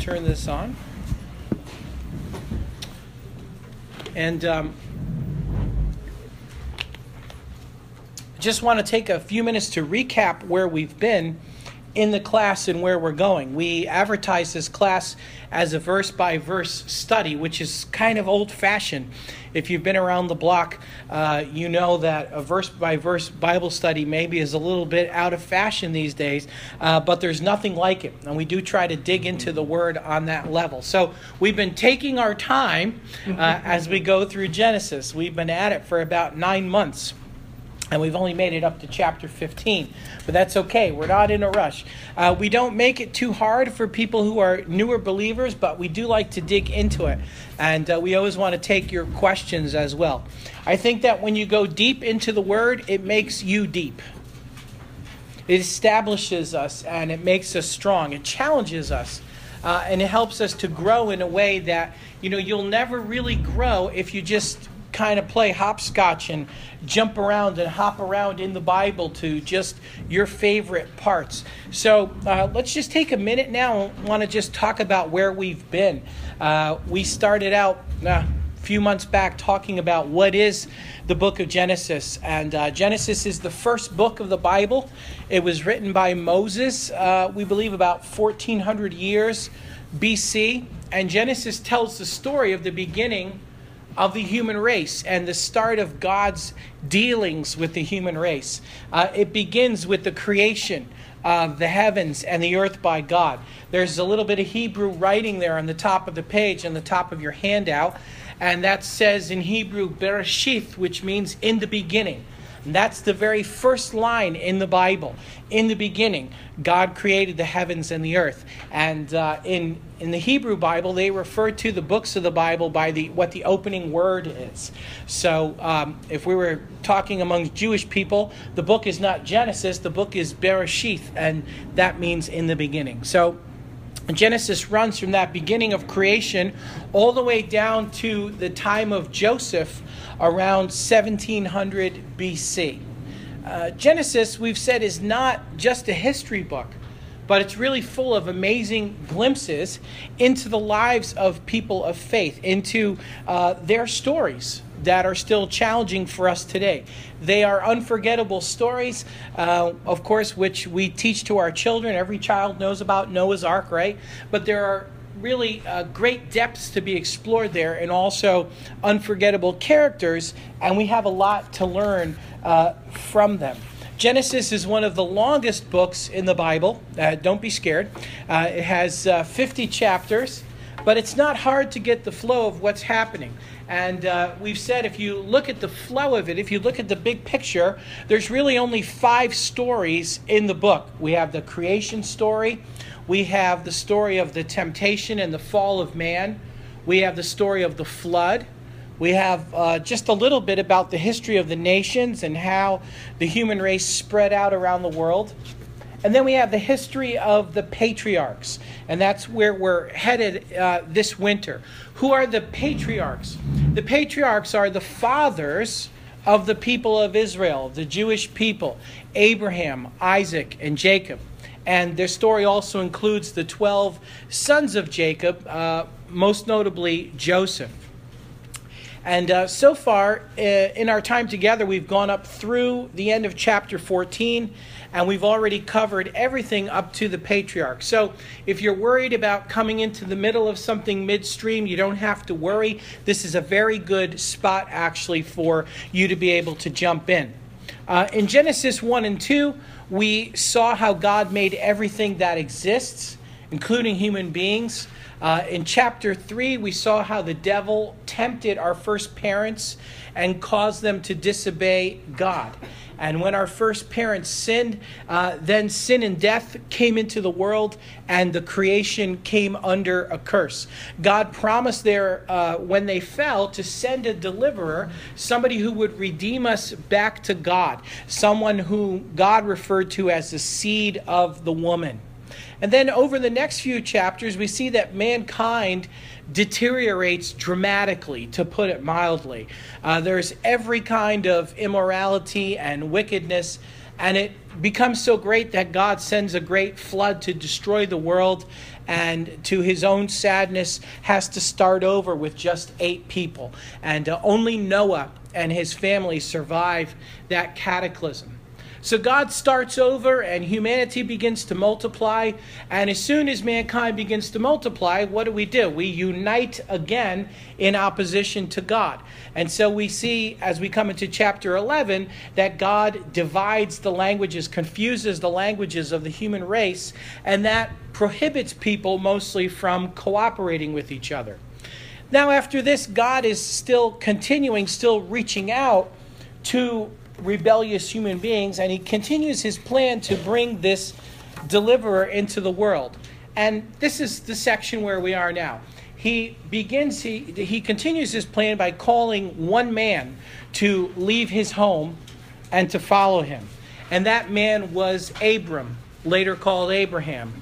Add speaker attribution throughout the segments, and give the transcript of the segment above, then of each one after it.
Speaker 1: turn this on. And just want to take a few minutes to recap where we've been in the class and where we're going. We advertise this class as a verse-by-verse study, which is kind of old-fashioned. If you've been around the block, you know that a verse-by-verse Bible study maybe is a little bit out of fashion these days, but there's nothing like it. And we do try to dig into the Word on that level. So we've been taking our time as we go through Genesis. We've been at it for about 9 months. And we've only made it up to chapter 15. But that's okay. We're not in a rush. We don't make it too hard for people who are newer believers, but we do like to dig into it. And we always want to take your questions as well. I think that when you go deep into the Word, it makes you deep. It establishes us and it makes us strong. It challenges us. And it helps us to grow in a way that, you'll never really grow if you just kind of play hopscotch and jump around and hop around in the Bible to just your favorite parts. So let's just take a minute now and want to just talk about where we've been. We started out a few months back talking about what is the book of Genesis. And Genesis is the first book of the Bible. It was written by Moses, we believe about 1400 years BC. And Genesis tells the story of the beginning of the human race and the start of God's dealings with the human race. It begins with the creation of the heavens and the earth by God. There's a little bit of Hebrew writing there on the top of the page, on the top of your handout, and that says in Hebrew, Bereshith, which means in the beginning. And that's the very first line in the Bible. In the beginning, God created the heavens and the earth. And in the Hebrew Bible, they refer to the books of the Bible by what the opening word is. So if we were talking among Jewish people, the book is not Genesis, the book is Bereshith, and that means in the beginning. So Genesis runs from that beginning of creation all the way down to the time of Joseph around 1700 BC. Genesis, we've said, is not just a history book, but it's really full of amazing glimpses into the lives of people of faith, into their stories that are still challenging for us today. They are unforgettable stories, of course, which we teach to our children. Every child knows about Noah's Ark, right? But there are really great depths to be explored there, and also unforgettable characters, and we have a lot to learn from them. Genesis is one of the longest books in the Bible. Don't be scared. It has 50 chapters, but it's not hard to get the flow of what's happening. And we've said if you look at the flow of it, if you look at the big picture, there's really only 5 stories in the book. We have the creation story. We have the story of the temptation and the fall of man. We have the story of the flood. We have just a little bit about the history of the nations and how the human race spread out around the world. And then we have the history of the patriarchs. And that's where we're headed this winter. Who are the patriarchs? The patriarchs are the fathers of the people of Israel, the Jewish people, Abraham, Isaac, and Jacob. And their story also includes the 12 sons of Jacob, most notably Joseph. And so far, in our time together, we've gone up through the end of chapter 14, and we've already covered everything up to the patriarchs. So if you're worried about coming into the middle of something midstream, you don't have to worry. This is a very good spot, actually, for you to be able to jump in. In Genesis 1 and 2, we saw how God made everything that exists, including human beings. In chapter 3, we saw how the devil tempted our first parents and caused them to disobey God. And when our first parents sinned, then sin and death came into the world, and the creation came under a curse. God promised there, when they fell, to send a deliverer, somebody who would redeem us back to God, someone who God referred to as the seed of the woman. And then over the next few chapters, we see that mankind deteriorates dramatically, to put it mildly. There's every kind of immorality and wickedness, and it becomes so great that God sends a great flood to destroy the world, and to his own sadness has to start over with just 8 people. And only Noah and his family survive that cataclysm. So God starts over and humanity begins to multiply. And as soon as mankind begins to multiply, what do? We unite again in opposition to God. And so we see, as we come into chapter 11, that God divides the languages, confuses the languages of the human race, and that prohibits people mostly from cooperating with each other. Now, after this, God is still continuing, still reaching out to rebellious human beings, and he continues his plan to bring this deliverer into the world. And this is the section where we are now. He continues his plan by calling one man to leave his home and to follow him. And that man was Abram, later called Abraham.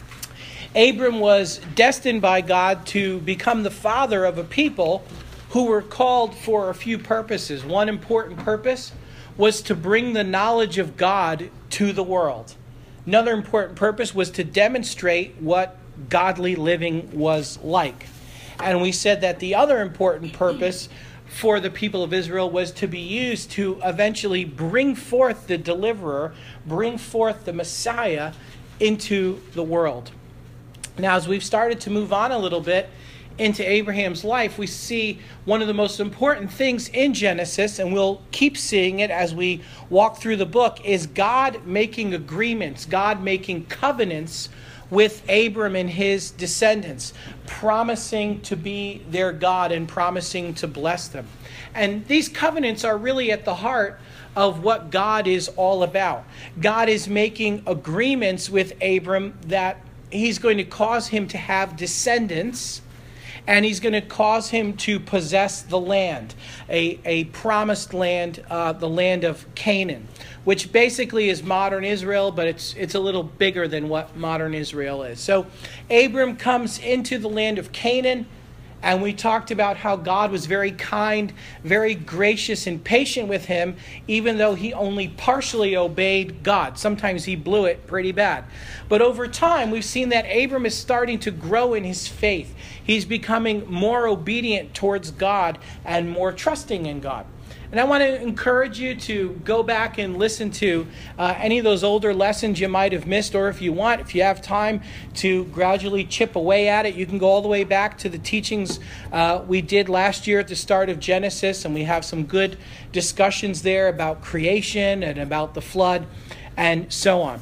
Speaker 1: Abram was destined by God to become the father of a people who were called for a few purposes. One important purpose was to bring the knowledge of God to the world. Another important purpose was to demonstrate what godly living was like. And we said that the other important purpose for the people of Israel was to be used to eventually bring forth the deliverer, bring forth the Messiah into the world. Now, as we've started to move on a little bit into Abraham's life, we see one of the most important things in Genesis, and we'll keep seeing it as we walk through the book, is God making agreements, God making covenants with Abram and his descendants, promising to be their God and promising to bless them. And these covenants are really at the heart of what God is all about. God is making agreements with Abram that he's going to cause him to have descendants, and he's going to cause him to possess the land, a promised land, the land of Canaan, which basically is modern Israel, but it's a little bigger than what modern Israel is. So Abram comes into the land of Canaan, and we talked about how God was very kind, very gracious and patient with him, even though he only partially obeyed God. Sometimes he blew it pretty bad. But over time, we've seen that Abram is starting to grow in his faith. He's becoming more obedient towards God and more trusting in God. And I want to encourage you to go back and listen to any of those older lessons you might have missed, or if you have time to gradually chip away at it, you can go all the way back to the teachings we did last year at the start of Genesis, and we have some good discussions there about creation and about the flood and so on.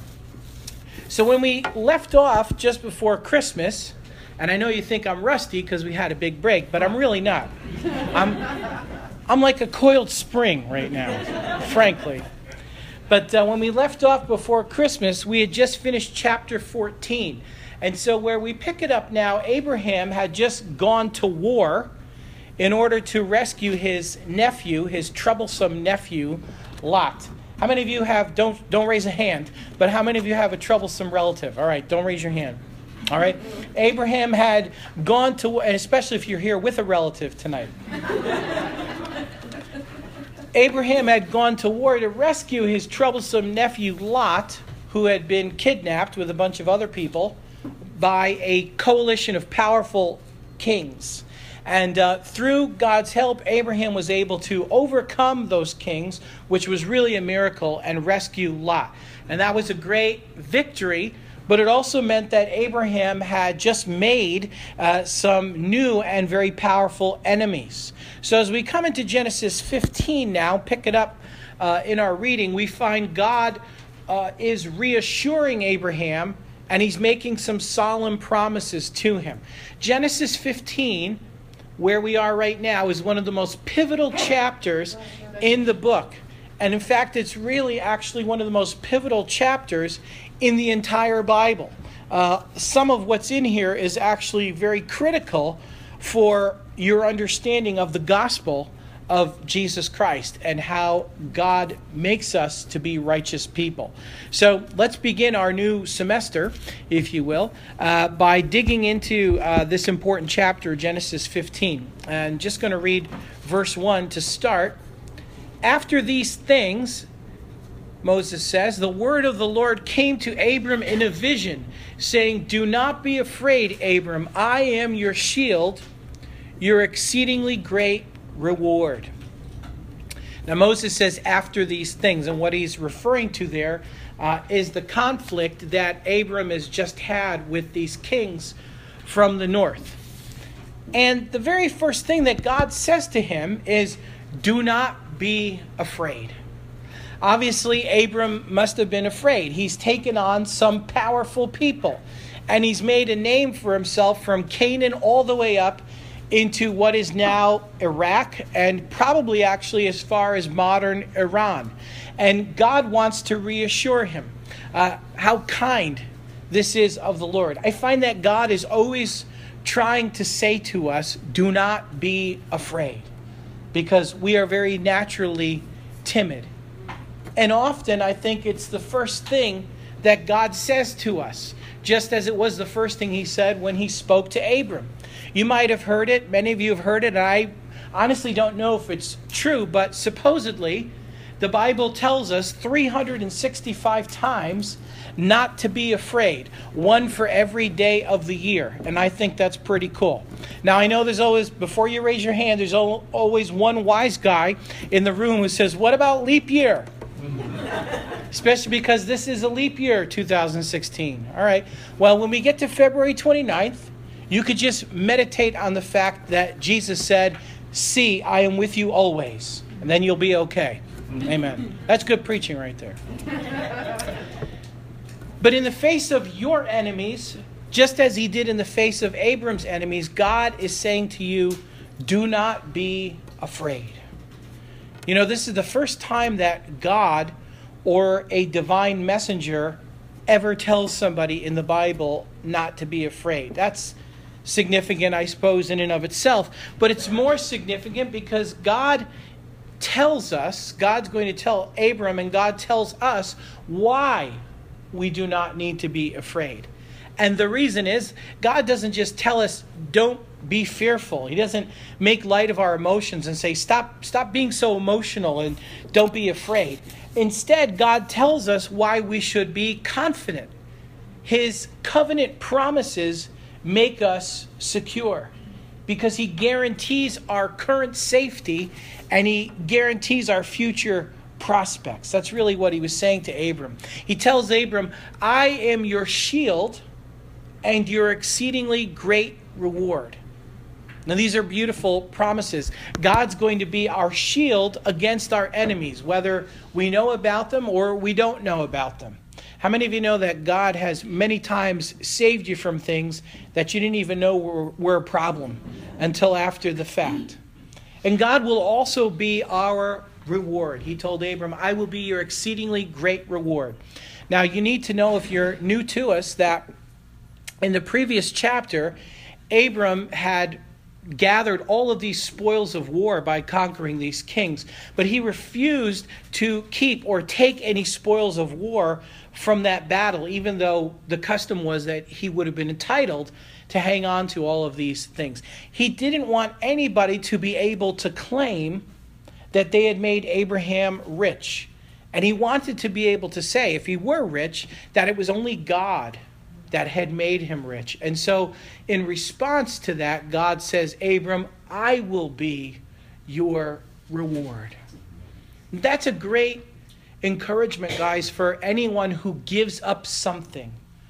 Speaker 1: So when we left off just before Christmas, and I know you think I'm rusty because we had a big break, but I'm really not. I'm like a coiled spring right now, frankly. But when we left off before Christmas, we had just finished chapter 14. And so where we pick it up now, Abraham had just gone to war in order to rescue his nephew, his troublesome nephew, Lot. How many of you have, don't raise a hand, but how many of you have a troublesome relative? All right, don't raise your hand. All right. Abraham had gone to, and especially if you're here with a relative tonight. Abraham had gone to war to rescue his troublesome nephew Lot, who had been kidnapped with a bunch of other people by a coalition of powerful kings. And through God's help, Abraham was able to overcome those kings, which was really a miracle, and rescue Lot. And that was a great victory. But it also meant that Abraham had just made some new and very powerful enemies. So as we come into Genesis 15 now, pick it up in our reading, we find God is reassuring Abraham, and he's making some solemn promises to him. Genesis 15, where we are right now, is one of the most pivotal chapters in the book. And in fact, it's really actually one of the most pivotal chapters in the entire Bible. Some of what's in here is actually very critical for your understanding of the gospel of Jesus Christ and how God makes us to be righteous people. So let's begin our new semester, if you will, by digging into this important chapter, Genesis 15. And just going to read verse 1 to start. After these things, Moses says, the word of the Lord came to Abram in a vision, saying, do not be afraid, Abram. I am your shield, your exceedingly great reward. Now Moses says after these things, and what he's referring to there is the conflict that Abram has just had with these kings from the north. And the very first thing that God says to him is, do not be afraid. Obviously, Abram must have been afraid. He's taken on some powerful people, and he's made a name for himself from Canaan all the way up into what is now Iraq, and probably actually as far as modern Iran. And God wants to reassure him how kind this is of the Lord. I find that God is always trying to say to us, do not be afraid, because we are very naturally timid. And often I think it's the first thing that God says to us, just as it was the first thing he said when he spoke to Abram. You might have heard it. Many of you have heard it. And I honestly don't know if it's true, but supposedly the Bible tells us 365 times not to be afraid, one for every day of the year. And I think that's pretty cool. Now, I know there's always, before you raise your hand, there's always one wise guy in the room who says, what about leap year? Especially because this is a leap year, 2016. All right. Well, when we get to February 29th, you could just meditate on the fact that Jesus said, see, I am with you always. And then you'll be okay. Amen. That's good preaching right there. But in the face of your enemies, just as he did in the face of Abram's enemies, God is saying to you, do not be afraid. You know, this is the first time that God or a divine messenger ever tells somebody in the Bible not to be afraid. That's significant, I suppose, in and of itself. But it's more significant because God tells us, God's going to tell Abram, and God tells us why we do not need to be afraid. And the reason is, God doesn't just tell us, don't be fearful. He doesn't make light of our emotions and say, stop being so emotional and don't be afraid. Instead, God tells us why we should be confident. His covenant promises make us secure because he guarantees our current safety and he guarantees our future prospects. That's really what he was saying to Abram. He tells Abram, I am your shield and your exceedingly great reward. Now, these are beautiful promises. God's going to be our shield against our enemies, whether we know about them or we don't know about them. How many of you know that God has many times saved you from things that you didn't even know were a problem until after the fact? And God will also be our reward. He told Abram, I will be your exceedingly great reward. Now, you need to know, if you're new to us, that in the previous chapter, Abram had gathered all of these spoils of war by conquering these kings, but he refused to keep or take any spoils of war from that battle, even though the custom was that he would have been entitled to hang on to all of these things. He didn't want anybody to be able to claim that they had made Abraham rich. And he wanted to be able to say, if he were rich, that it was only God that had made him rich. And so in response to that, God says, Abram, I will be your reward. That's a great encouragement, guys, for anyone who gives up something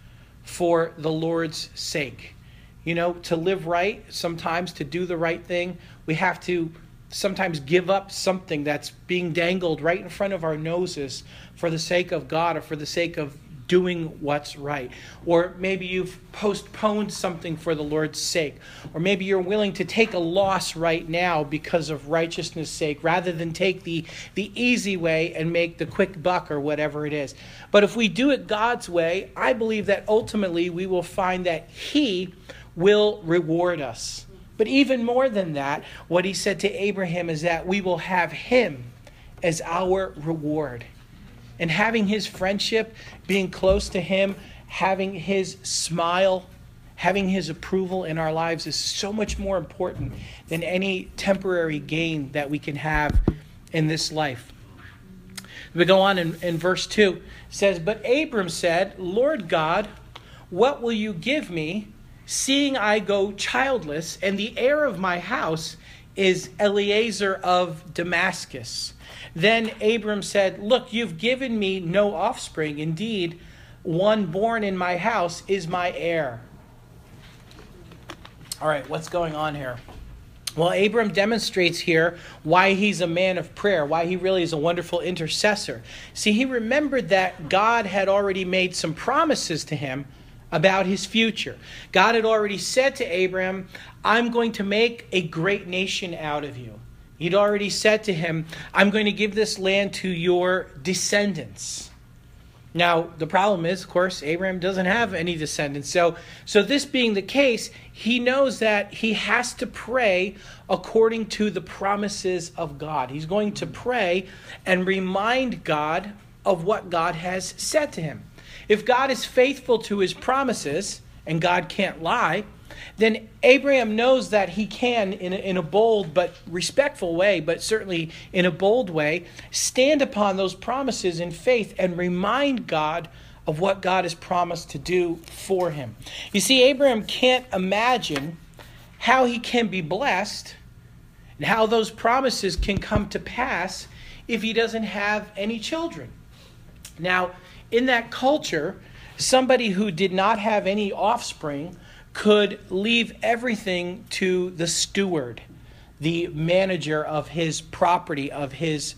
Speaker 1: for the Lord's sake. You know, to live right, sometimes to do the right thing, we have to sometimes give up something that's being dangled right in front of our noses for the sake of God or for the sake of doing what's right. Or maybe you've postponed something for the Lord's sake. Or maybe you're willing to take a loss right now because of righteousness' sake, rather than take the easy way and make the quick buck or whatever it is. But if we do it God's way, I believe that ultimately we will find that He will reward us. But even more than that, what He said to Abraham is that we will have Him as our reward. And having His friendship, being close to Him, having His smile, having His approval in our lives is so much more important than any temporary gain that we can have in this life. We go on in verse 2. It says, "But Abram said, Lord God, what will you give me, seeing I go childless, and the heir of my house is Eliezer of Damascus? Then Abram said, Look, you've given me no offspring. Indeed, one born in my house is my heir." All right, what's going on here? Well, Abram demonstrates here why he's a man of prayer, why he really is a wonderful intercessor. See, he remembered that God had already made some promises to him about his future. God had already said to Abram, "I'm going to make a great nation out of you." He'd already said to him, "I'm going to give this land to your descendants." Now, the problem is, of course, Abraham doesn't have any descendants. So this being the case, he knows that he has to pray according to the promises of God. He's going to pray and remind God of what God has said to him. If God is faithful to his promises, and God can't lie, then Abraham knows that he can, in a bold but respectful way, but certainly in a bold way, stand upon those promises in faith and remind God of what God has promised to do for him. You see, Abraham can't imagine how he can be blessed and how those promises can come to pass if he doesn't have any children. Now, in that culture, somebody who did not have any offspring could leave everything to the steward, the manager of his property, of his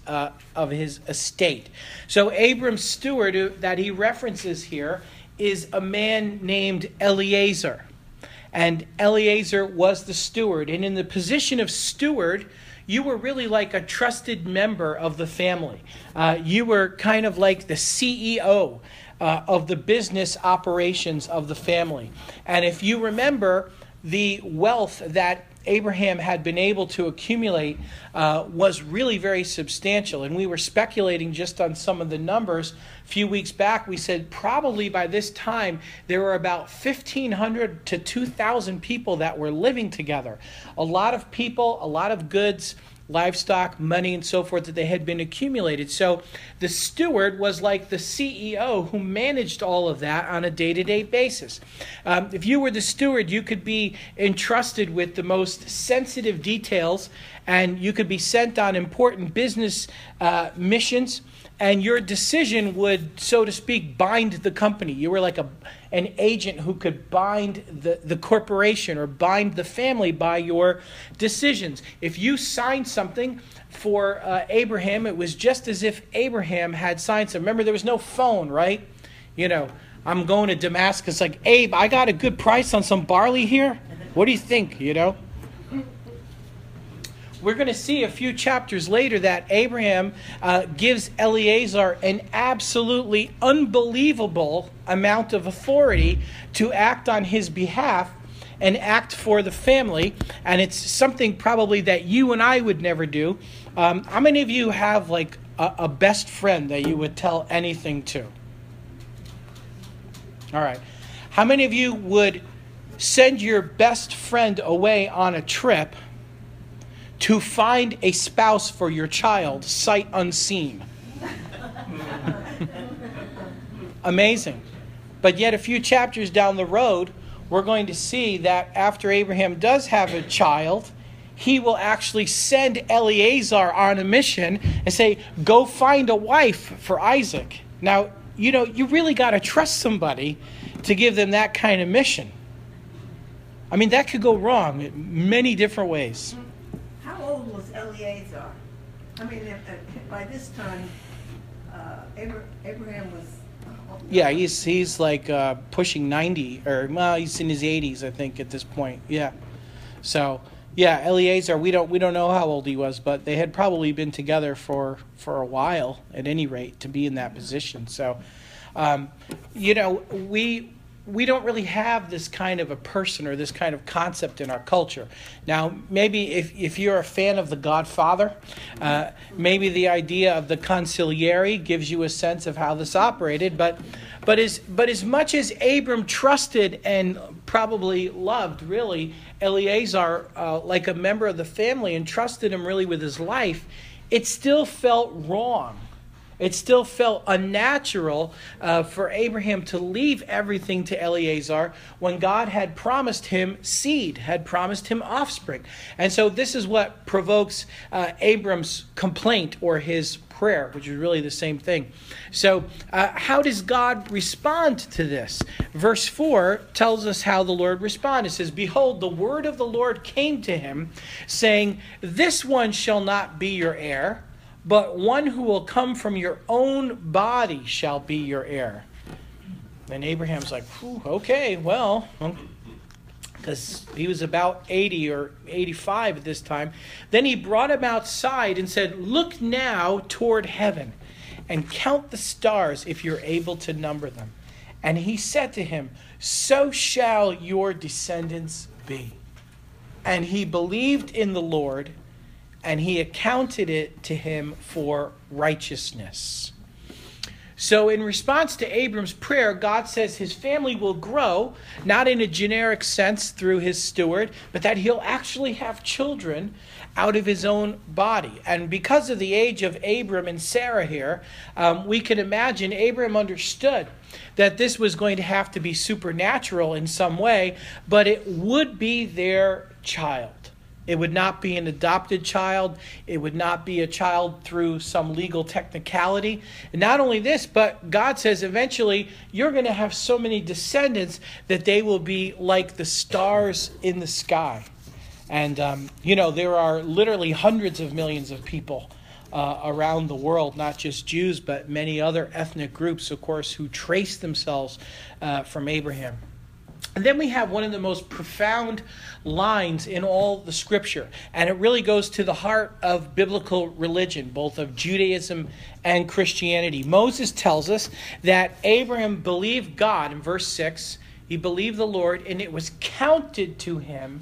Speaker 1: estate. So Abram's steward that he references here is a man named Eliezer. And Eliezer was the steward. And in the position of steward, you were really like a trusted member of the family. You were kind of like the CEO of the business operations of the family. And if you remember, the wealth that Abraham had been able to accumulate was really very substantial. And we were speculating just on some of the numbers. A few weeks back, we said probably by this time there were about 1,500 to 2,000 people that were living together. A lot of people, a lot of goods, livestock, money, and so forth that they had been accumulated. So the steward was like the CEO who managed all of that on a day-to-day basis. If you were the steward, you could be entrusted with the most sensitive details, and you could be sent on important business missions, and your decision would, so to speak, bind the company. You were like an agent who could bind the corporation or bind the family by your decisions. If you signed something for Abraham, it was just as if Abraham had signed something. Remember, there was no phone, right? You know, I'm going to Damascus, like, Abe, I got a good price on some barley here. What do you think, you know? We're going to see a few chapters later that Abraham gives Eliezer an absolutely unbelievable amount of authority to act on his behalf and act for the family. And it's something probably that you and I would never do. How many of you have like a best friend that you would tell anything to? All right. How many of you would send your best friend away on a trip to find a spouse for your child, sight unseen? Amazing. But yet a few chapters down the road, we're going to see that after Abraham does have a child, he will actually send Eliezer on a mission and say, go find a wife for Isaac. Now, you know, you really got to trust somebody to give them that kind of mission. I mean, that could go wrong in many different ways.
Speaker 2: How old was Eliezer? I mean, by this time, Abraham was...
Speaker 1: Yeah, he's like pushing 90, or well, he's in his 80s, I think, at this point. Yeah. So, yeah, Eliezer, we don't know how old he was, but they had probably been together for a while, at any rate, to be in that position. So, you know, we don't really have this kind of a person or this kind of concept in our culture. Now, maybe if you're a fan of The Godfather, maybe the idea of the consigliere gives you a sense of how this operated. But as much as Abram trusted and probably loved, really, Eliezer like a member of the family and trusted him really with his life, it still felt wrong. It still felt unnatural for Abraham to leave everything to Eliezer when God had promised him seed, had promised him offspring. And so this is what provokes Abram's complaint or his prayer, which is really the same thing. So how does God respond to this? Verse 4 tells us how the Lord responded. It says, "Behold, the word of the Lord came to him, saying, This one shall not be your heir, but one who will come from your own body shall be your heir." And Abraham's like, okay, well, because he was about 80 or 85 at this time. Then he brought him outside and said, "Look now toward heaven and count the stars if you're able to number them." And he said to him, "So shall your descendants be." And he believed in the Lord, and he accounted it to him for righteousness. So in response to Abram's prayer, God says his family will grow, not in a generic sense through his steward, but that he'll actually have children out of his own body. And because of the age of Abram and Sarah here, we can imagine Abram understood that this was going to have to be supernatural in some way, but it would be their child. It would not be an adopted child. It would not be a child through some legal technicality. And not only this, but God says eventually you're going to have so many descendants that they will be like the stars in the sky. And, there are literally hundreds of millions of people around the world, not just Jews, but many other ethnic groups, of course, who trace themselves from Abraham. And then we have one of the most profound lines in all the scripture. And it really goes to the heart of biblical religion, both of Judaism and Christianity. Moses tells us that Abraham believed God in verse 6. He believed the Lord, and it was counted to him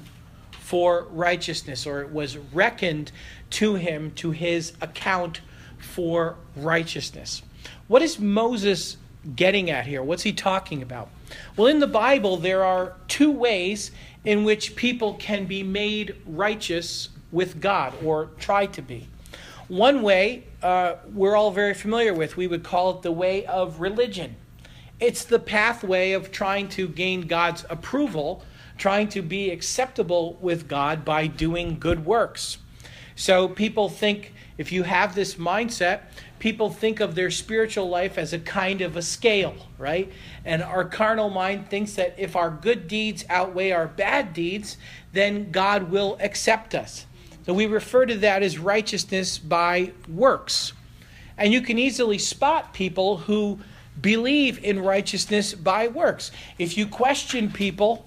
Speaker 1: for righteousness, or it was reckoned to him, to his account for righteousness. What is Moses getting at here? What's he talking about? Well, in the Bible, there are two ways in which people can be made righteous with God, or try to be. One way we're all very familiar with. We would call it the way of religion. It's the pathway of trying to gain God's approval, trying to be acceptable with God by doing good works. So people think, if you have this mindset, people think of their spiritual life as a kind of a scale, right? And our carnal mind thinks that if our good deeds outweigh our bad deeds, then God will accept us. So we refer to that as righteousness by works. And you can easily spot people who believe in righteousness by works. If you question people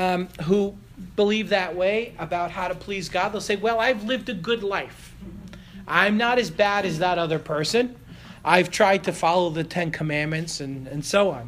Speaker 1: who believe that way about how to please God, they'll say, well, I've lived a good life. I'm not as bad as that other person. I've tried to follow the 10 Commandments and so on.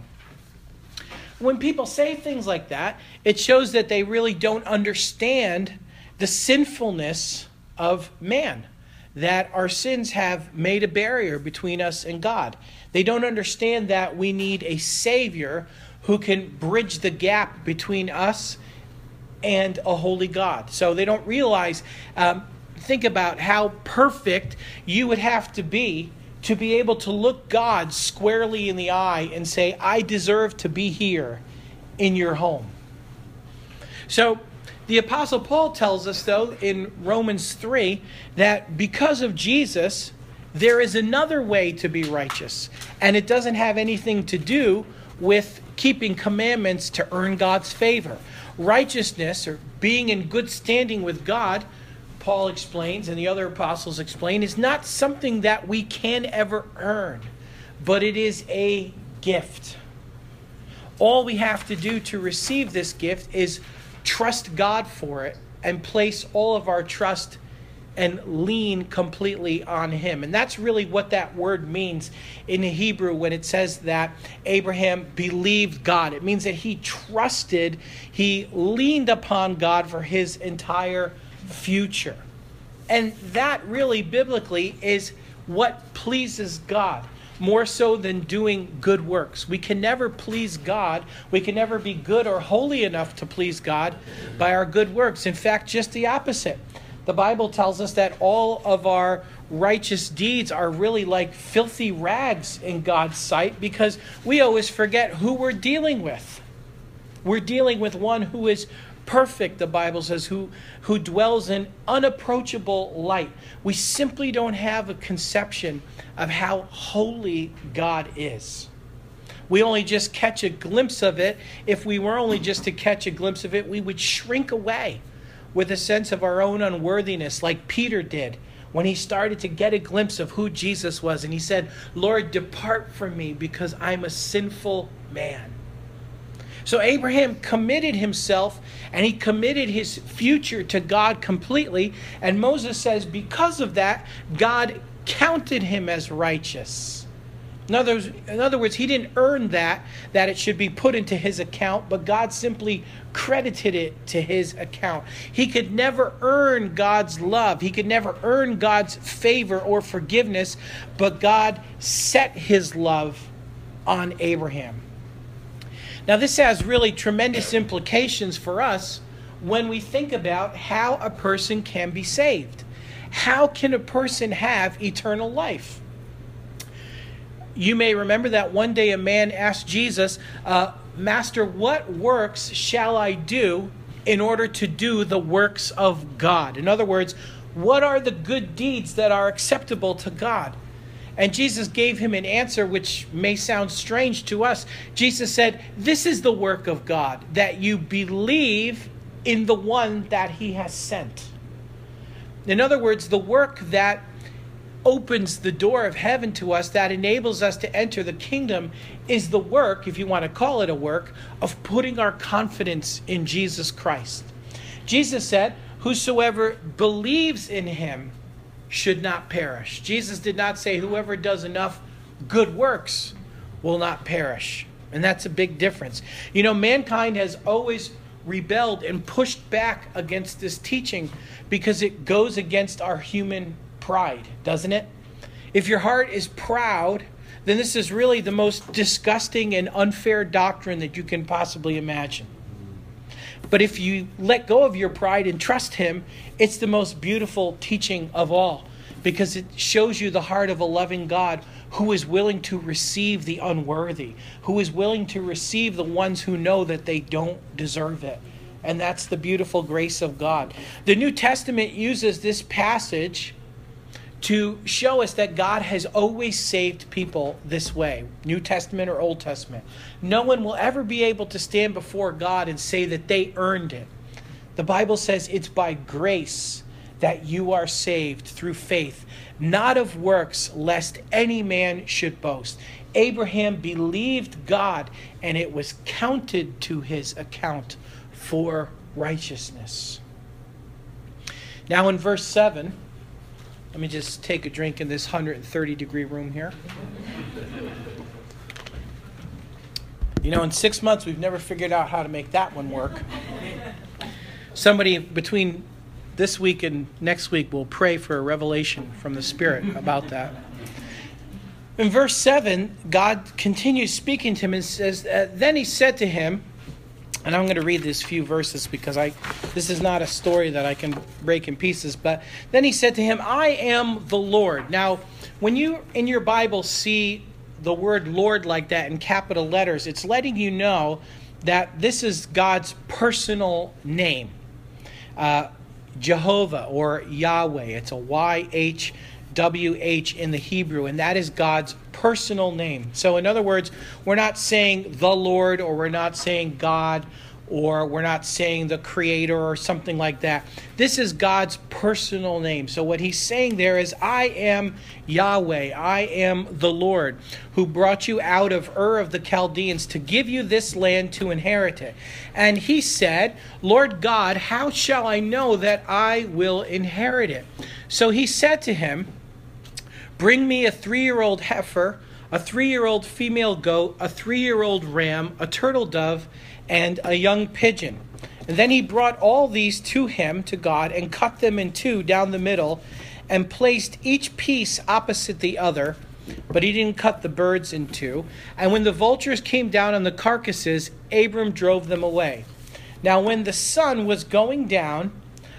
Speaker 1: When people say things like that, it shows that they really don't understand the sinfulness of man, that our sins have made a barrier between us and God. They don't understand that we need a Savior who can bridge the gap between us and a holy God. So they don't realize, think about how perfect you would have to be able to look God squarely in the eye and say, I deserve to be here in your home. So the Apostle Paul tells us, though, in Romans 3, that because of Jesus, there is another way to be righteous. And it doesn't have anything to do with keeping commandments to earn God's favor. Righteousness, or being in good standing with God, Paul explains, and the other apostles explain, is not something that we can ever earn, but it is a gift. All we have to do to receive this gift is trust God for it and place all of our trust and lean completely on Him. And that's really what that word means in Hebrew when it says that Abraham believed God. It means that he trusted, he leaned upon God for his entire future. And that really biblically is what pleases God, more so than doing good works. We can never please God. We can never be good or holy enough to please God by our good works. In fact, just the opposite. The Bible tells us that all of our righteous deeds are really like filthy rags in God's sight because we always forget who we're dealing with. We're dealing with one who is perfect, the Bible says, who dwells in unapproachable light. We simply don't have a conception of how holy God is. We only just catch a glimpse of it. If we were only just to catch a glimpse of it, we would shrink away with a sense of our own unworthiness, like Peter did when he started to get a glimpse of who Jesus was. And he said, "Lord, depart from me because I'm a sinful man." So Abraham committed himself and he committed his future to God completely. And Moses says because of that, God counted him as righteous. In other words, he didn't earn that it should be put into his account, but God simply credited it to his account. He could never earn God's love. He could never earn God's favor or forgiveness, but God set his love on Abraham. Now, this has really tremendous implications for us when we think about how a person can be saved. How can a person have eternal life? You may remember that one day a man asked Jesus, "Master, what works shall I do in order to do the works of God?" In other words, what are the good deeds that are acceptable to God? And Jesus gave him an answer which may sound strange to us. Jesus said, "This is the work of God, that you believe in the one that he has sent." In other words, the work that opens the door of heaven to us, that enables us to enter the kingdom, is the work, if you want to call it a work, of putting our confidence in Jesus Christ. Jesus said, "Whosoever believes in him should not perish." Jesus did not say whoever does enough good works will not perish. And that's a big difference. You know, mankind has always rebelled and pushed back against this teaching because it goes against our human pride, doesn't it? If your heart is proud, then this is really the most disgusting and unfair doctrine that you can possibly imagine. But if you let go of your pride and trust him, it's the most beautiful teaching of all, because it shows you the heart of a loving God who is willing to receive the unworthy, who is willing to receive the ones who know that they don't deserve it. And that's the beautiful grace of God. The New Testament uses this passage to show us that God has always saved people this way, New Testament or Old Testament. No one will ever be able to stand before God and say that they earned it. The Bible says it's by grace that you are saved through faith, not of works, lest any man should boast. Abraham believed God, and it was counted to his account for righteousness. Now in verse 7, let me just take a drink in this 130-degree room here. You know, in 6 months, we've never figured out how to make that one work. Somebody between this week and next week will pray for a revelation from the Spirit about that. In verse 7, God continues speaking to him and says, then he said to him, and I'm going to read these few verses because this is not a story that I can break in pieces. But then he said to him, "I am the Lord." Now, when you in your Bible see the word Lord like that in capital letters, it's letting you know that this is God's personal name. Jehovah or Yahweh. It's a YHWH in the Hebrew, and that is God's personal name. So in other words, we're not saying the Lord, or we're not saying God, or we're not saying the Creator or something like that. This is God's personal name. So what he's saying there is, I am Yahweh, I am the Lord, who brought you out of Ur of the Chaldeans to give you this land to inherit it. And he said, Lord God, how shall I know that I will inherit it? So he said to him, bring me a 3-year-old heifer, a 3-year-old female goat, a 3-year-old ram, a turtle dove, and a young pigeon. And then he brought all these to him, to God, and cut them in two down the middle, and placed each piece opposite the other. But he didn't cut the birds in two. And when the vultures came down on the carcasses, Abram drove them away. Now when the sun was going down,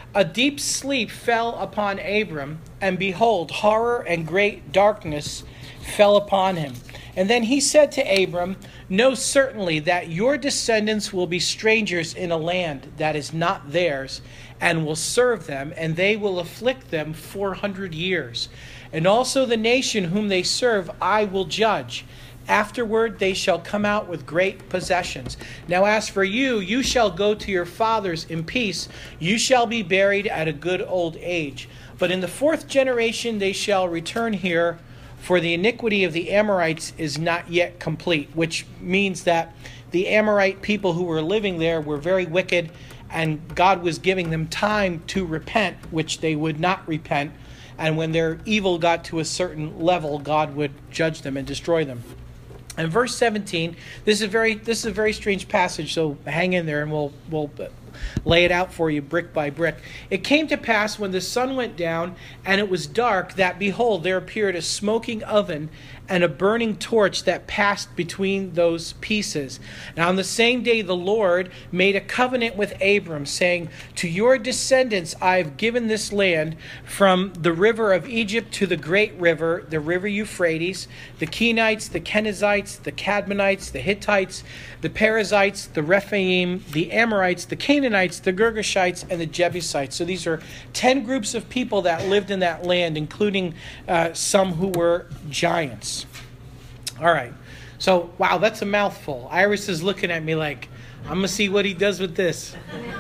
Speaker 1: a deep sleep fell upon Abram, and behold, horror and great darkness fell upon him. And then he said to Abram, know certainly that your descendants will be strangers in a land that is not theirs, and will serve them, and they will afflict them 400 years. And also the nation whom they serve I will judge. Afterward they shall come out with great possessions. Now as for you, you shall go to your fathers in peace. You shall be buried at a good old age. But in the 4th generation they shall return here, for the iniquity of the Amorites is not yet complete, which means that the Amorite people who were living there were very wicked, and God was giving them time to repent, which they would not repent. And when their evil got to a certain level, God would judge them and destroy them. And verse 17, this is a very strange passage, so hang in there and we'll lay it out for you brick by brick. It came to pass when the sun went down and it was dark that, behold, there appeared a smoking oven and a burning torch that passed between those pieces. Now on the same day the Lord made a covenant with Abram, saying, to your descendants I have given this land, from the river of Egypt to the great river, the river Euphrates, the Kenites, the Kenizzites, the Cadmonites, the Hittites, the Perizzites, the Rephaim, the Amorites, the Canaanites, the Girgashites, and the Jebusites. So these are 10 groups of people that lived in that land, including some who were giants. All right. So, wow, that's a mouthful. Iris is looking at me like, I'm going to see what he does with this.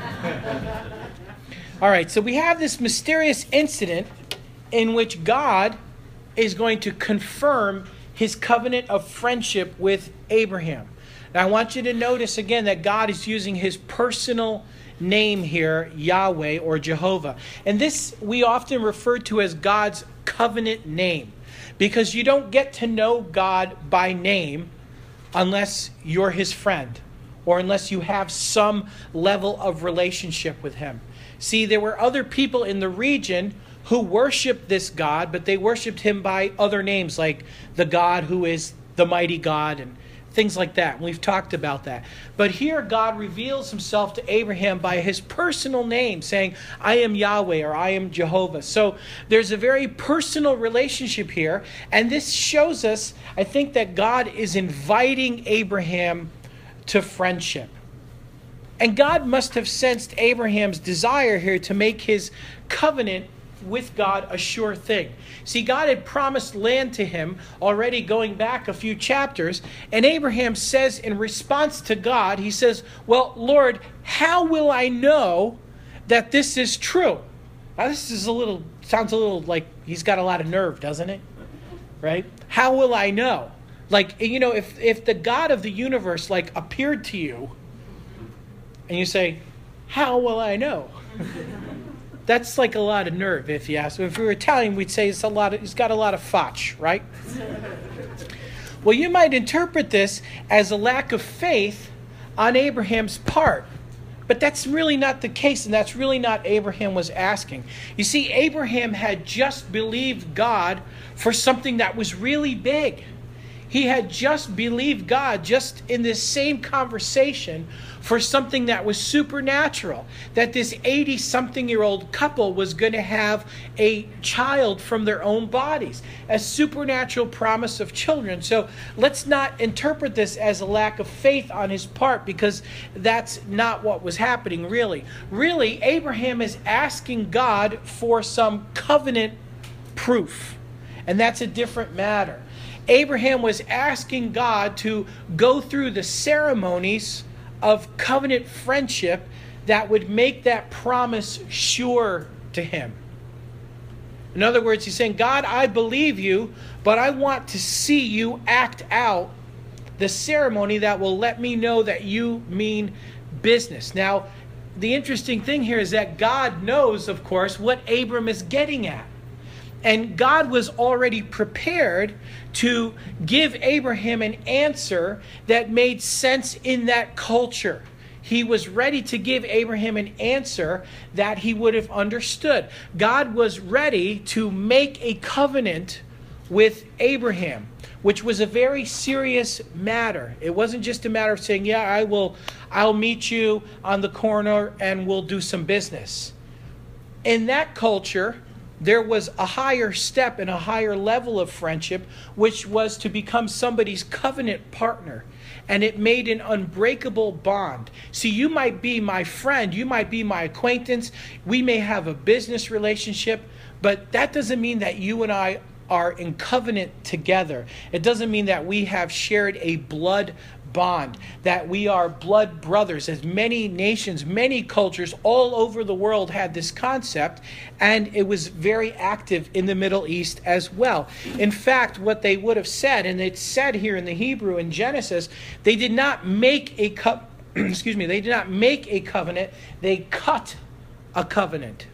Speaker 1: All right. So we have this mysterious incident in which God is going to confirm his covenant of friendship with Abraham. Now, I want you to notice again that God is using his personal name here, Yahweh or Jehovah. And this we often refer to as God's covenant name, because you don't get to know God by name unless you're his friend or unless you have some level of relationship with him. See, there were other people in the region who worshiped this God, but they worshiped him by other names, like the God who is the mighty God and things like that. We've talked about that. But here God reveals himself to Abraham by his personal name, saying, I am Yahweh, or I am Jehovah. So there's a very personal relationship here. And this shows us, I think, that God is inviting Abraham to friendship. And God must have sensed Abraham's desire here to make his covenant with God a sure thing. See, God had promised land to him already going back a few chapters, and Abraham says in response to God, he says, well, Lord, how will I know that this is true? Now, this is sounds a little like he's got a lot of nerve, doesn't it? Right? How will I know? Like, you know, if the God of the universe appeared to you and you say, how will I know? That's like a lot of nerve, if you ask. If we were Italian, we'd say he's got a lot of faccia, right? Well, you might interpret this as a lack of faith on Abraham's part. But that's really not the case, and that's really not Abraham was asking. You see, Abraham had just believed God for something that was really big. He had just believed God, just in this same conversation, for something that was supernatural. That this 80-something-year-old couple was going to have a child from their own bodies. A supernatural promise of children. So let's not interpret this as a lack of faith on his part, because that's not what was happening really. Really, Abraham is asking God for some covenant proof. And that's a different matter. Abraham was asking God to go through the ceremonies of covenant friendship that would make that promise sure to him. In other words, he's saying, God, I believe you, but I want to see you act out the ceremony that will let me know that you mean business. Now, the interesting thing here is that God knows, of course, what Abram is getting at. And God was already prepared to give Abraham an answer that made sense in that culture. He was ready to give Abraham an answer that he would have understood. God was ready to make a covenant with Abraham, which was a very serious matter. It wasn't just a matter of saying, yeah, I'll meet you on the corner and we'll do some business. In that culture, there was a higher step and a higher level of friendship, which was to become somebody's covenant partner. And it made an unbreakable bond. See, you might be my friend, you might be my acquaintance, we may have a business relationship, but that doesn't mean that you and I are in covenant together. It doesn't mean that we have shared a blood bond, that we are blood brothers. As many nations, many cultures all over the world had this concept, and it was very active in the Middle East as well. In fact, what they would have said, and it's said here in the Hebrew in Genesis, they did not make a they did not make a covenant, they cut a covenant.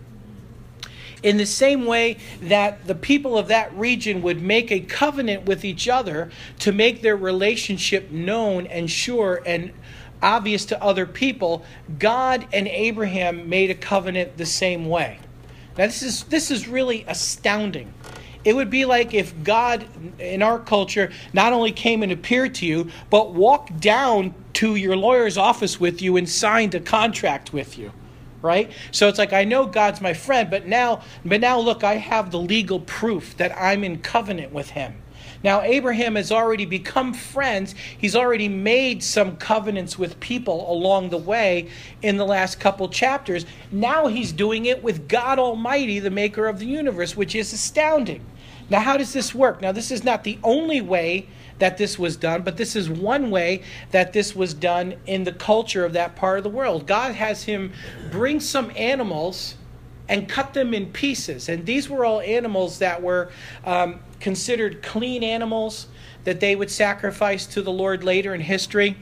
Speaker 1: In the same way that the people of that region would make a covenant with each other to make their relationship known and sure and obvious to other people, God and Abraham made a covenant the same way. Now this is really astounding. It would be like if God in our culture not only came and appeared to you, but walked down to your lawyer's office with you and signed a contract with you. Right? So it's like, I know God's my friend, but now look, I have the legal proof that I'm in covenant with him. Now, Abraham has already become friends. He's already made some covenants with people along the way in the last couple chapters. Now he's doing it with God Almighty, the maker of the universe, which is astounding. Now, how does this work? Now, this is not the only way that this was done, but this is one way that this was done in the culture of that part of the world. God has him bring some animals and cut them in pieces. And these were all animals that were considered clean animals that they would sacrifice to the Lord later in history.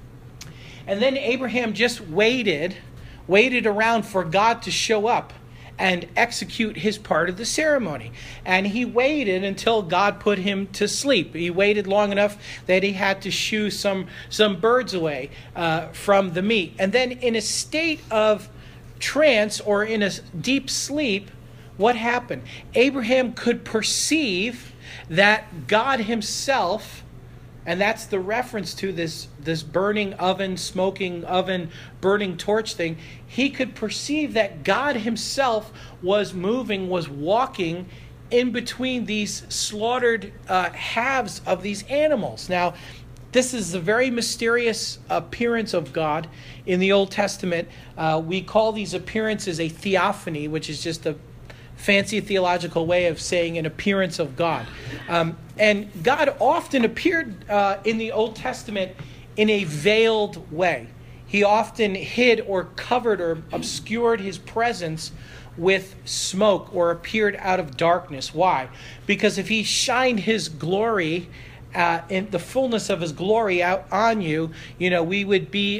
Speaker 1: And then Abraham just waited around for God to show up and execute his part of the ceremony. And he waited until God put him to sleep. He waited long enough that he had to shoo some birds away from the meat. And then in a state of trance or in a deep sleep, what happened? Abraham could perceive that God himself, and that's the reference to this burning oven, smoking oven, burning torch thing. He could perceive that God himself was moving, was walking in between these slaughtered halves of these animals. Now, this is a very mysterious appearance of God in the Old Testament. We call these appearances a theophany, which is just a fancy theological way of saying an appearance of God. And God often appeared in the Old Testament in a veiled way. He often hid or covered or obscured his presence with smoke or appeared out of darkness. Why? Because if he shined his glory, in the fullness of his glory out on you, we would be,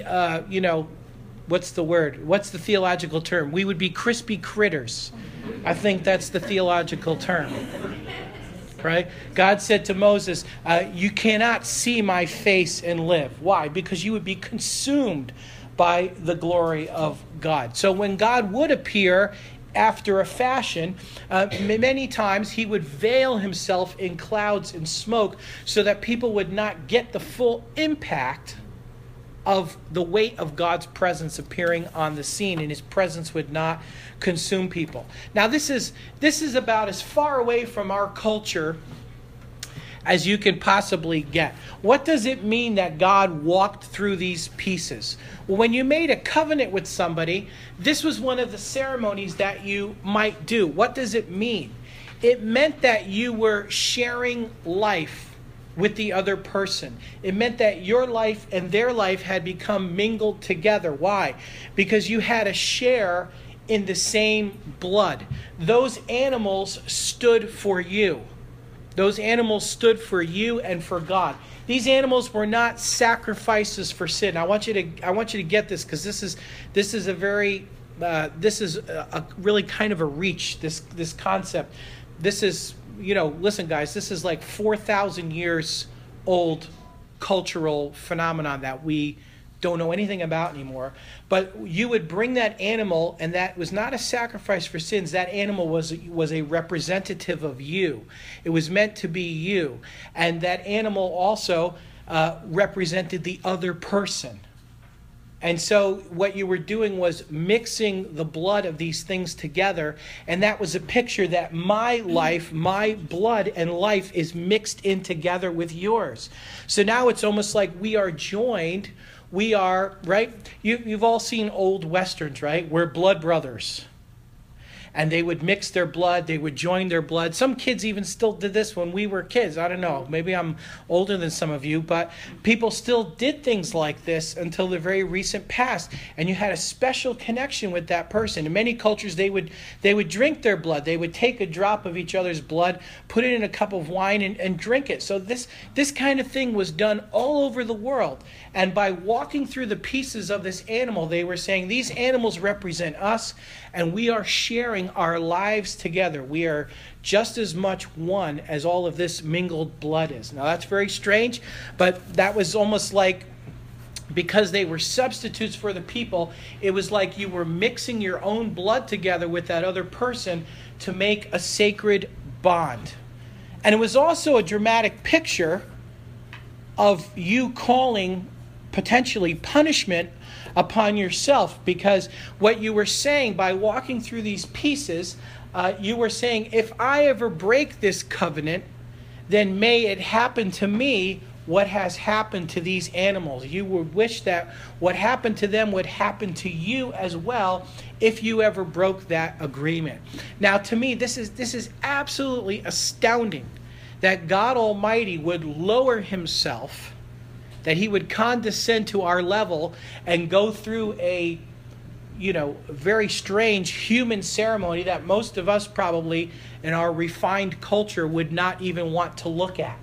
Speaker 1: what's the word? What's the theological term? We would be crispy critters. I think that's the theological term. Right? God said to Moses, you cannot see my face and live. Why? Because you would be consumed by the glory of God. So when God would appear after a fashion, many times he would veil himself in clouds and smoke so that people would not get the full impact of the weight of God's presence appearing on the scene, and his presence would not consume people. Now, this is about as far away from our culture as you can possibly get. What does it mean that God walked through these pieces? Well, when you made a covenant with somebody, this was one of the ceremonies that you might do. What does it mean? It meant that you were sharing life with the other person. It meant that your life and their life had become mingled together. Why? Because you had a share in the same blood. Those animals stood for you. Those animals stood for you and for God. These animals were not sacrifices for sin. I want you to get this, because this is a really kind of a reach. This concept. This is, listen, guys. This is like 4,000 years old cultural phenomenon that we don't know anything about anymore. But you would bring that animal, and that was not a sacrifice for sins. That animal was a representative of you. It was meant to be you. And that animal also represented the other person. And so what you were doing was mixing the blood of these things together. And that was a picture that my life, my blood and life is mixed in together with yours. So now it's almost like we are joined. We are, right? You've all seen old Westerns, right? We're blood brothers. And they would mix their blood. They would join their blood. Some kids even still did this when we were kids. I don't know. Maybe I'm older than some of you. But people still did things like this until the very recent past. And you had a special connection with that person. In many cultures, they would drink their blood. They would take a drop of each other's blood, put it in a cup of wine, and drink it. So this kind of thing was done all over the world. And by walking through the pieces of this animal, they were saying, these animals represent us, and we are sharing our lives together. We are just as much one as all of this mingled blood is. Now, that's very strange, but that was almost like, because they were substitutes for the people, it was like you were mixing your own blood together with that other person to make a sacred bond. And it was also a dramatic picture of you calling potentially punishment upon yourself, because what you were saying by walking through these pieces, you were saying, if I ever break this covenant, then may it happen to me what has happened to these animals. You would wish that what happened to them would happen to you as well if you ever broke that agreement. Now, to me, this is absolutely astounding that God Almighty would lower himself, that he would condescend to our level and go through a very strange human ceremony that most of us probably in our refined culture would not even want to look at.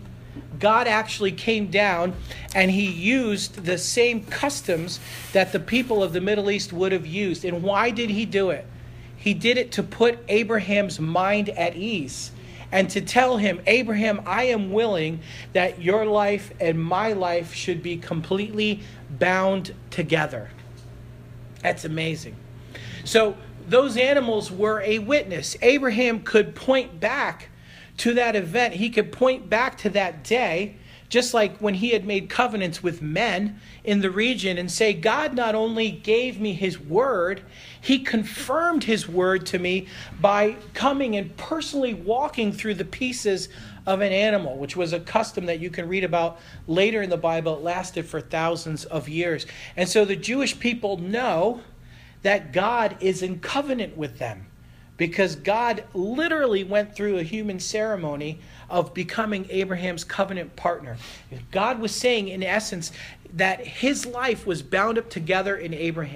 Speaker 1: God actually came down and he used the same customs that the people of the Middle East would have used. And why did he do it? He did it to put Abraham's mind at ease and to tell him, Abraham, I am willing that your life and my life should be completely bound together. That's amazing. So those animals were a witness. Abraham could point back to that event. He could point back to that day, just like when he had made covenants with men in the region, and say, God not only gave me his word, he confirmed his word to me by coming and personally walking through the pieces of an animal, which was a custom that you can read about later in the Bible. It lasted for thousands of years. And so the Jewish people know that God is in covenant with them, because God literally went through a human ceremony of becoming Abraham's covenant partner. God was saying, in essence, that his life was bound up together in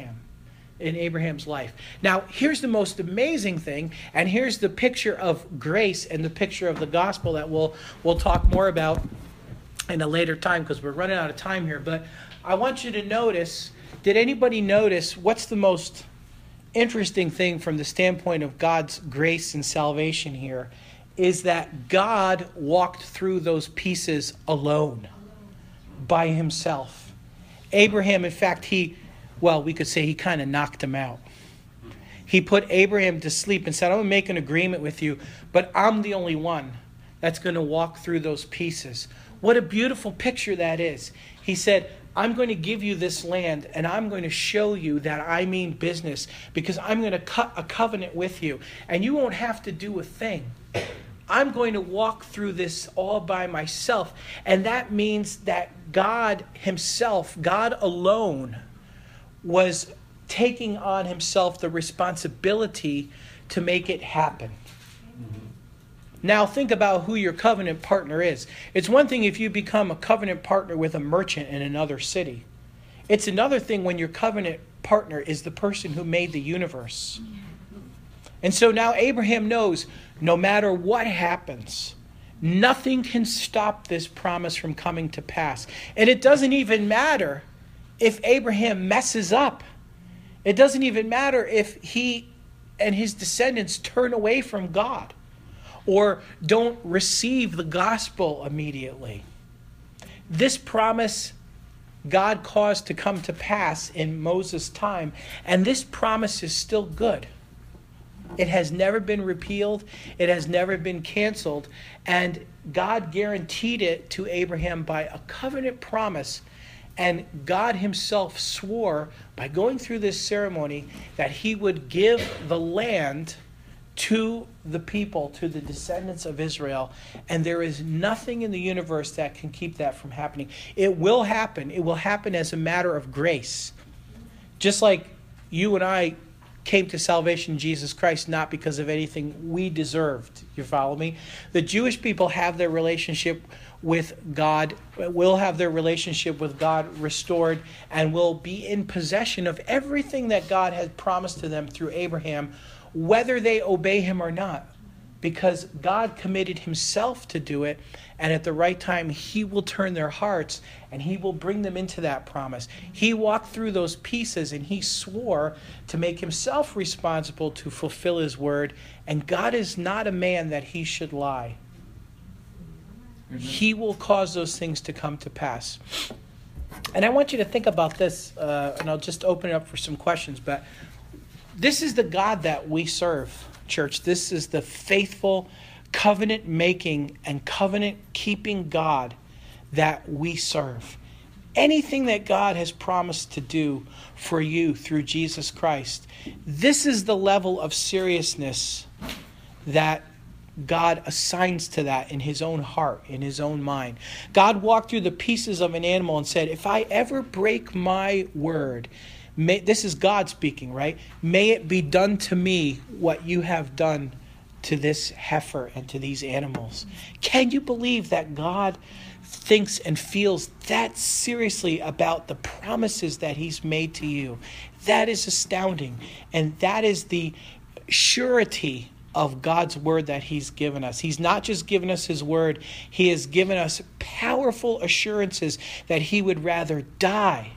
Speaker 1: Abraham's life. Now, here's the most amazing thing, and here's the picture of grace and the picture of the gospel that we'll talk more about in a later time, because we're running out of time here. But I want you to notice, did anybody notice what's the most interesting thing from the standpoint of God's grace and salvation here is that God walked through those pieces alone, by himself. Abraham, in fact, we could say he kind of knocked him out. He put Abraham to sleep and said, I'm going to make an agreement with you, but I'm the only one that's going to walk through those pieces. What a beautiful picture that is. He said, I'm going to give you this land, and I'm going to show you that I mean business, because I'm going to cut a covenant with you, and you won't have to do a thing. I'm going to walk through this all by myself. And that means that God himself, God alone, was taking on himself the responsibility to make it happen. Now think about who your covenant partner is. It's one thing if you become a covenant partner with a merchant in another city. It's another thing when your covenant partner is the person who made the universe. And so now Abraham knows, no matter what happens, nothing can stop this promise from coming to pass. And it doesn't even matter if Abraham messes up. It doesn't even matter if he and his descendants turn away from God or don't receive the gospel immediately. This promise God caused to come to pass in Moses' time, and this promise is still good. It has never been repealed. It has never been canceled. And God guaranteed it to Abraham by a covenant promise. And God himself swore by going through this ceremony that he would give the land to the people, to the descendants of Israel. And there is nothing in the universe that can keep that from happening. It will happen. It will happen as a matter of grace. Just like you and I came to salvation in Jesus Christ not because of anything we deserved. You follow me? The Jewish people have their relationship with God, will have their relationship with God restored, and will be in possession of everything that God has promised to them through Abraham, whether they obey him or not. Because God committed himself to do it, and at the right time he will turn their hearts and he will bring them into that promise. He walked through those pieces and he swore to make himself responsible to fulfill his word, and God is not a man that he should lie. He will cause those things to come to pass. And I want you to think about this, and I'll just open it up for some questions, but this is the God that we serve, church. This is the faithful, covenant-making and covenant-keeping God that we serve. Anything that God has promised to do for you through Jesus Christ, this is the level of seriousness that God assigns to that in his own heart, in his own mind. God walked through the pieces of an animal and said, if I ever break my word, this is God speaking, right? May it be done to me what you have done to this heifer and to these animals. Can you believe that God thinks and feels that seriously about the promises that he's made to you? That is astounding. And that is the surety of God's word that he's given us. He's not just given us his word, he has given us powerful assurances that he would rather die.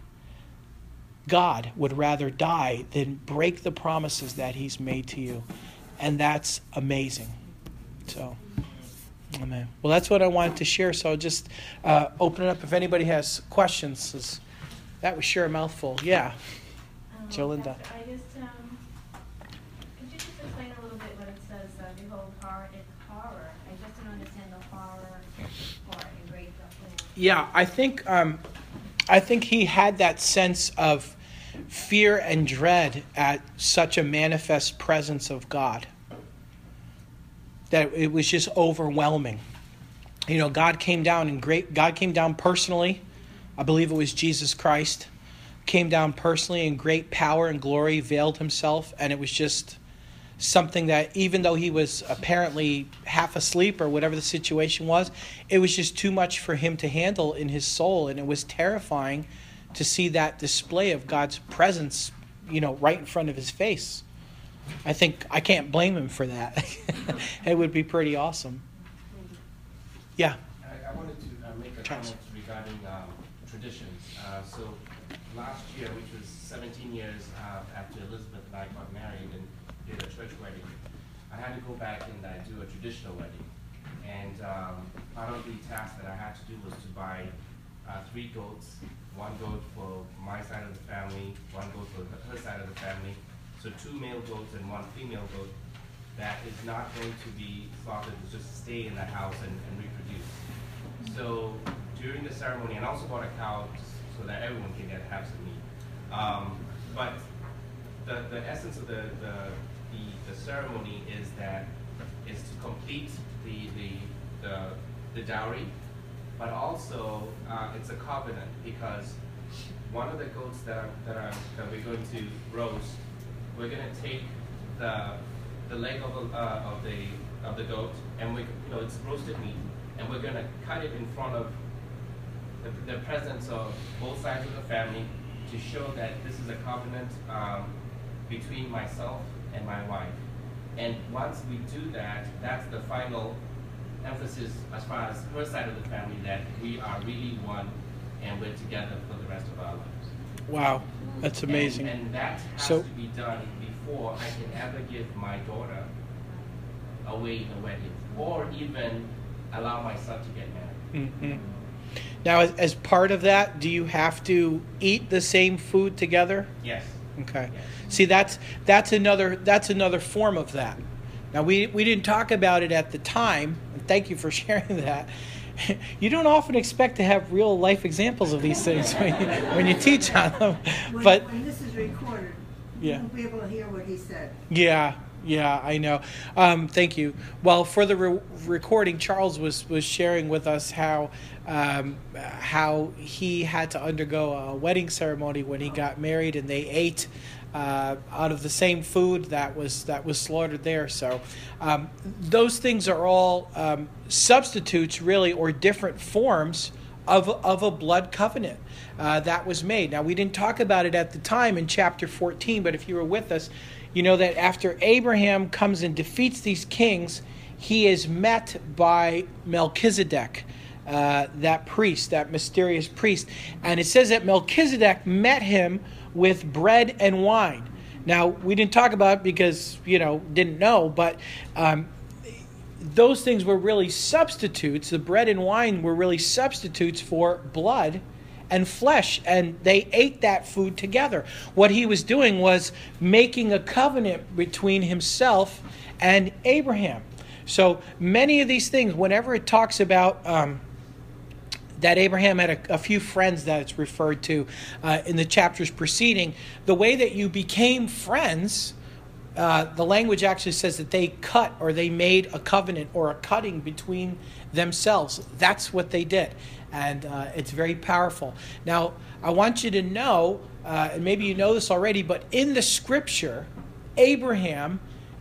Speaker 1: God would rather die than break the promises that he's made to you. And that's amazing. So, amen. Well, that's what I wanted to share. So I'll just open it up if anybody has questions. That was sure a mouthful. Yeah. Jolinda.
Speaker 3: Pastor, could you just explain a little bit what it says, behold, horror? I just don't understand the horror part in great plan.
Speaker 1: Yeah, I think he had that sense of fear and dread at such a manifest presence of God that it was just overwhelming. You know, God came down personally. I believe it was Jesus Christ came down personally in great power and glory, veiled himself, and it was just something that, even though he was apparently half asleep or whatever the situation was, it was just too much for him to handle in his soul, and it was terrifying to see that display of God's presence, right in front of his face. I think I can't blame him for that. It would be pretty awesome. Yeah.
Speaker 4: I wanted to make a comment regarding traditions. So last year, which was 17 years after Elizabeth and I got married and did a church wedding, I had to go back and do a traditional wedding. And part of the task that I had to do was to buy 3 goats, 1 goat for my side of the family, 1 goat for her side of the family. So 2 male goats and 1 female goat that is not going to be slaughtered, to just stay in the house and reproduce. So during the ceremony, and I also bought a cow so that everyone can have some meat. But the essence of the ceremony is to complete the dowry, but also it's a covenant, because one of the goats that we're going to roast, we're going to take the leg of the goat, and it's roasted meat, and we're going to cut it in front of the presence of both sides of the family to show that this is a covenant between myself and my wife. And once we do that, that's the final emphasis as far as her side of the family, that we are really one and we're together for the rest of our lives.
Speaker 1: Wow, that's amazing.
Speaker 4: And that has to be done before I can ever give my daughter away in a wedding, or even allow my son to get married.
Speaker 1: Mm-hmm. Now, as part of that, do you have to eat the same food together?
Speaker 4: Yes.
Speaker 1: Okay.
Speaker 4: Yes.
Speaker 1: See, that's another form of that. Now, we didn't talk about it at the time, and thank you for sharing that. you don't often expect to have real life examples of these things when you teach on them. But
Speaker 2: when this is recorded,
Speaker 1: Yeah.
Speaker 2: you won't be able to hear what he said.
Speaker 1: yeah, I know. Thank you. Well, for the recording, Charles was sharing with us how he had to undergo a wedding ceremony when he got married, and they ate out of the same food that was slaughtered there. So those things are all substitutes, really, or different forms of a blood covenant that was made. Now, we didn't talk about it at the time in chapter 14, but if you were with us, you know that after Abraham comes and defeats these kings, he is met by Melchizedek, that priest, that mysterious priest. And it says that Melchizedek met him with bread and wine. Now, we didn't talk about it because, didn't know, but those things were really substitutes. The bread and wine were really substitutes for blood and flesh, and they ate that food together. What he was doing was making a covenant between himself and Abraham. So many of these things, whenever it talks about that Abraham had a few friends that it's referred to in the chapters preceding, the way that you became friends, the language actually says that they cut or they made a covenant or a cutting between themselves. That's what they did. And it's very powerful. Now, I want you to know, and maybe you know this already, but in the scripture, Abraham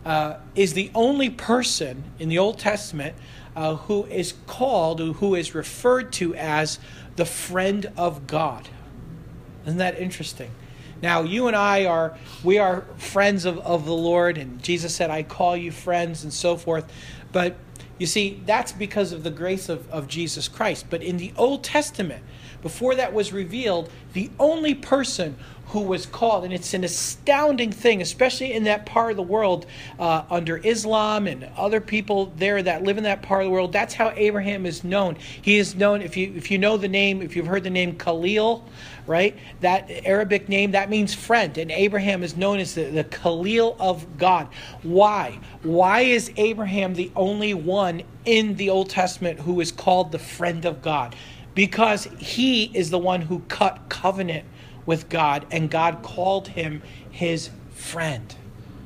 Speaker 1: is the only person in the Old Testament who is called, who is referred to as the friend of God. Isn't that interesting? Now, you and I are friends of the Lord, and Jesus said, I call you friends, and so forth. But you see, that's because of the grace of Jesus Christ. But in the Old Testament, before that was revealed, the only person who was called, and it's an astounding thing, especially in that part of the world, under Islam and other people there that live in that part of the world, that's how Abraham is known. He is known, if you know the name, if you've heard the name Khalil, right? That Arabic name, that means friend. And Abraham is known as the Khalil of God. Why? Why is Abraham the only one in the Old Testament who is called the friend of God? Because he is the one who cut covenant with God, and God called him his friend.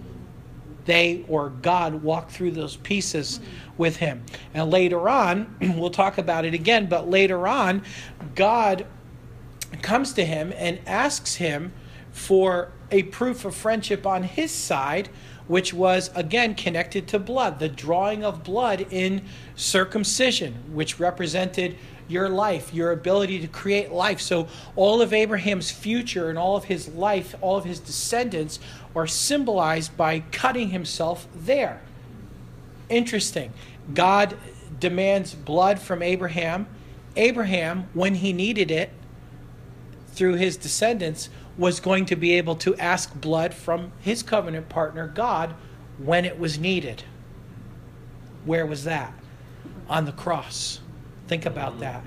Speaker 1: They, or God, walked through those pieces with him. And later on, we'll talk about it again, but later on, God comes to him and asks him for a proof of friendship on his side, which was, again, connected to blood, the drawing of blood in circumcision, which represented your life, your ability to create life. So all of Abraham's future and all of his life, all of his descendants are symbolized by cutting himself there. Interesting. God demands blood from Abraham. Abraham, when he needed it, through his descendants, was going to be able to ask blood from his covenant partner, God, when it was needed. Where was that? On the cross. Think about that.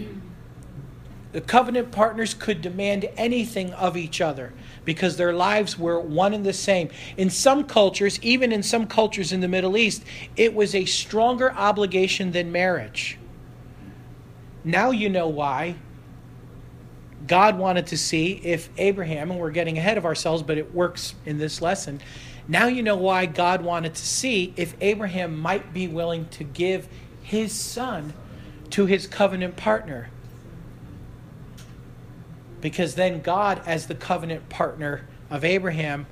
Speaker 1: The covenant partners could demand anything of each other because their lives were one and the same. In some cultures, even in some cultures in the Middle East, it was a stronger obligation than marriage. Now you know why. God wanted to see if Abraham, and we're getting ahead of ourselves, but it works in this lesson. Now you know why God wanted to see if Abraham might be willing to give his son to his covenant partner. Because then God, as the covenant partner of Abraham,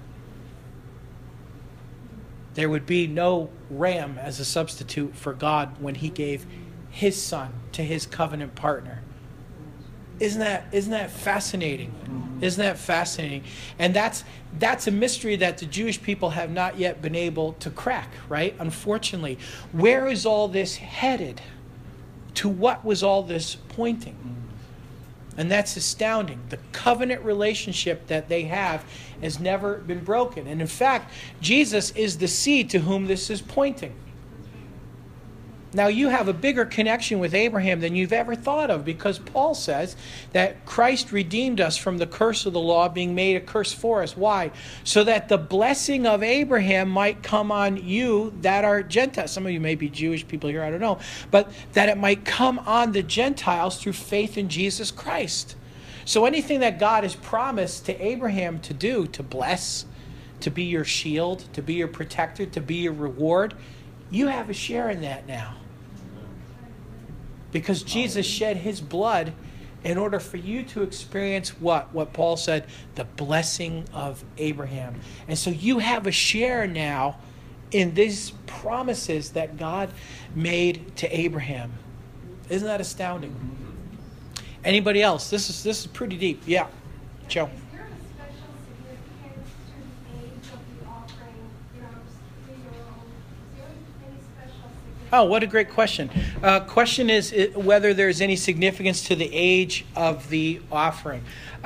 Speaker 1: there would be no ram as a substitute for God when he gave his son to his covenant partner. Isn't that fascinating? Isn't that fascinating? And that's a mystery that the Jewish people have not yet been able to crack, right? Unfortunately. Where is all this headed? To what was all this pointing? And that's astounding. The covenant relationship that they have has never been broken. And in fact, Jesus is the seed to whom this is pointing. Now you have a bigger connection with Abraham than you've ever thought of, because Paul says that Christ redeemed us from the curse of the law, being made a curse for us. Why? So that the blessing of Abraham might come on you that are Gentiles. Some of you may be Jewish people here, I don't know. But that it might come on the Gentiles through faith in Jesus Christ. So anything that God has promised to Abraham to do, to bless, to be your shield, to be your protector, to be your reward, you have a share in that now. Because Jesus shed his blood in order for you to experience what Paul said, the blessing of Abraham. And so you have a share now in these promises that God made to Abraham. Isn't that astounding? Anybody else? This is pretty deep. Yeah, Joe.
Speaker 5: Is there a special significance to the age of the offering? You know, 3-year-old. Is there any special significance?
Speaker 1: Oh, what a great question. Question is whether there's any significance to the age of the offering.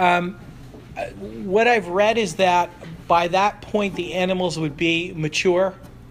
Speaker 1: What I've read is that by that point the animals would be mature.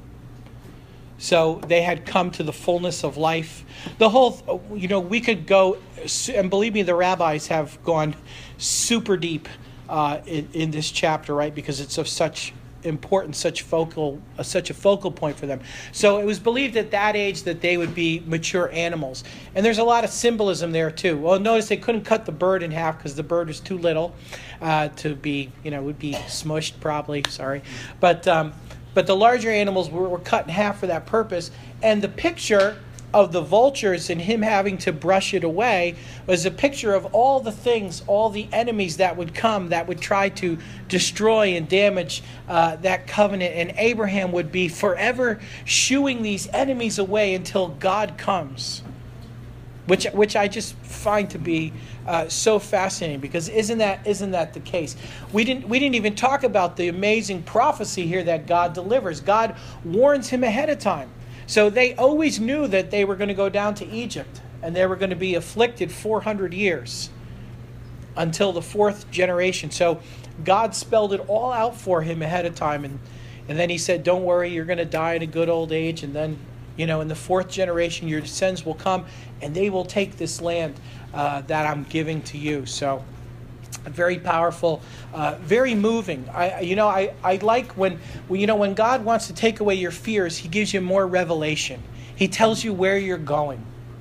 Speaker 1: So they had come to the fullness of life. The whole, we could go, and believe me, the rabbis have gone super deep in this chapter, right? Because it's of such importance, such a focal point for them. So it was believed at that age that they would be mature animals. And there's a lot of symbolism there too. Well, notice they couldn't cut the bird in half because the bird was too little to be, would be smushed probably, sorry. But the larger animals were cut in half for that purpose. And the picture of the vultures and him having to brush it away was a picture of all the things, all the enemies that would come, that would try to destroy and damage that covenant. And Abraham would be forever shooing these enemies away until God comes. Which I just find to be so fascinating, because isn't that the case? We didn't even talk about the amazing prophecy here that God delivers. God warns him ahead of time. So they always knew that they were going to go down to Egypt and they were going to be afflicted 400 years until the 4th generation. So God spelled it all out for him ahead of time, and then he said, "Don't worry, you're going to die in a good old age, and then in the 4th generation, your descendants will come, and they will take this land that I'm giving to you." So, very powerful, very moving. I like when God wants to take away your fears, he gives you more revelation. He tells you where you're going.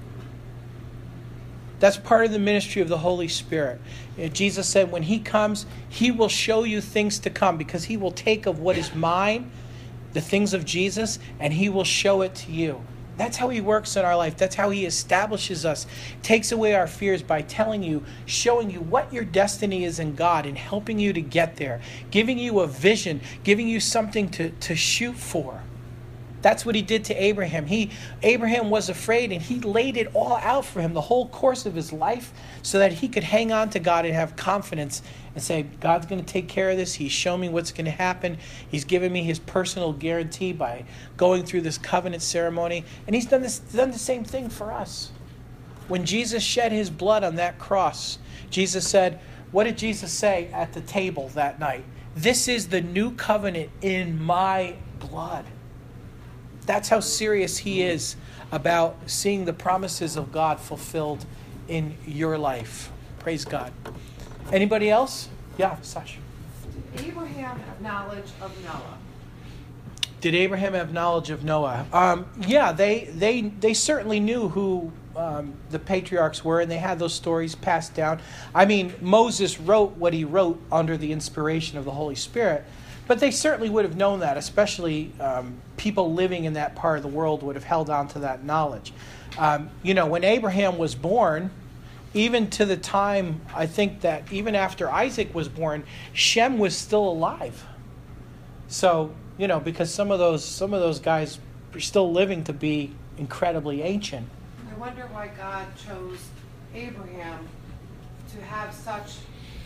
Speaker 1: That's part of the ministry of the Holy Spirit. Jesus said when he comes, he will show you things to come, because he will take of what is mine, the things of Jesus, and he will show it to you. That's how he works in our life. That's how he establishes us, takes away our fears by telling you, showing you what your destiny is in God and helping you to get there, giving you a vision, giving you something to shoot for. That's what he did to Abraham. Abraham was afraid, and he laid it all out for him, the whole course of his life, so that he could hang on to God and have confidence and say, God's going to take care of this. He's shown me what's going to happen. He's given me his personal guarantee by going through this covenant ceremony. And he's done the same thing for us. When Jesus shed his blood on that cross, Jesus said, what did Jesus say at the table that night? "This is the new covenant in my blood." That's how serious he is about seeing the promises of God fulfilled in your life. Praise God. Anybody else? Yeah, Sasha.
Speaker 6: Did Abraham have knowledge of Noah?
Speaker 1: Did Abraham have knowledge of Noah? Yeah, they certainly knew who the patriarchs were, and they had those stories passed down. I mean, Moses wrote what he wrote under the inspiration of the Holy Spirit. But they certainly would have known that, especially people living in that part of the world would have held on to that knowledge. When Abraham was born, even to the time, I think that even after Isaac was born, Shem was still alive. So, because some of those guys are still living to be incredibly ancient.
Speaker 6: I wonder why God chose Abraham to have such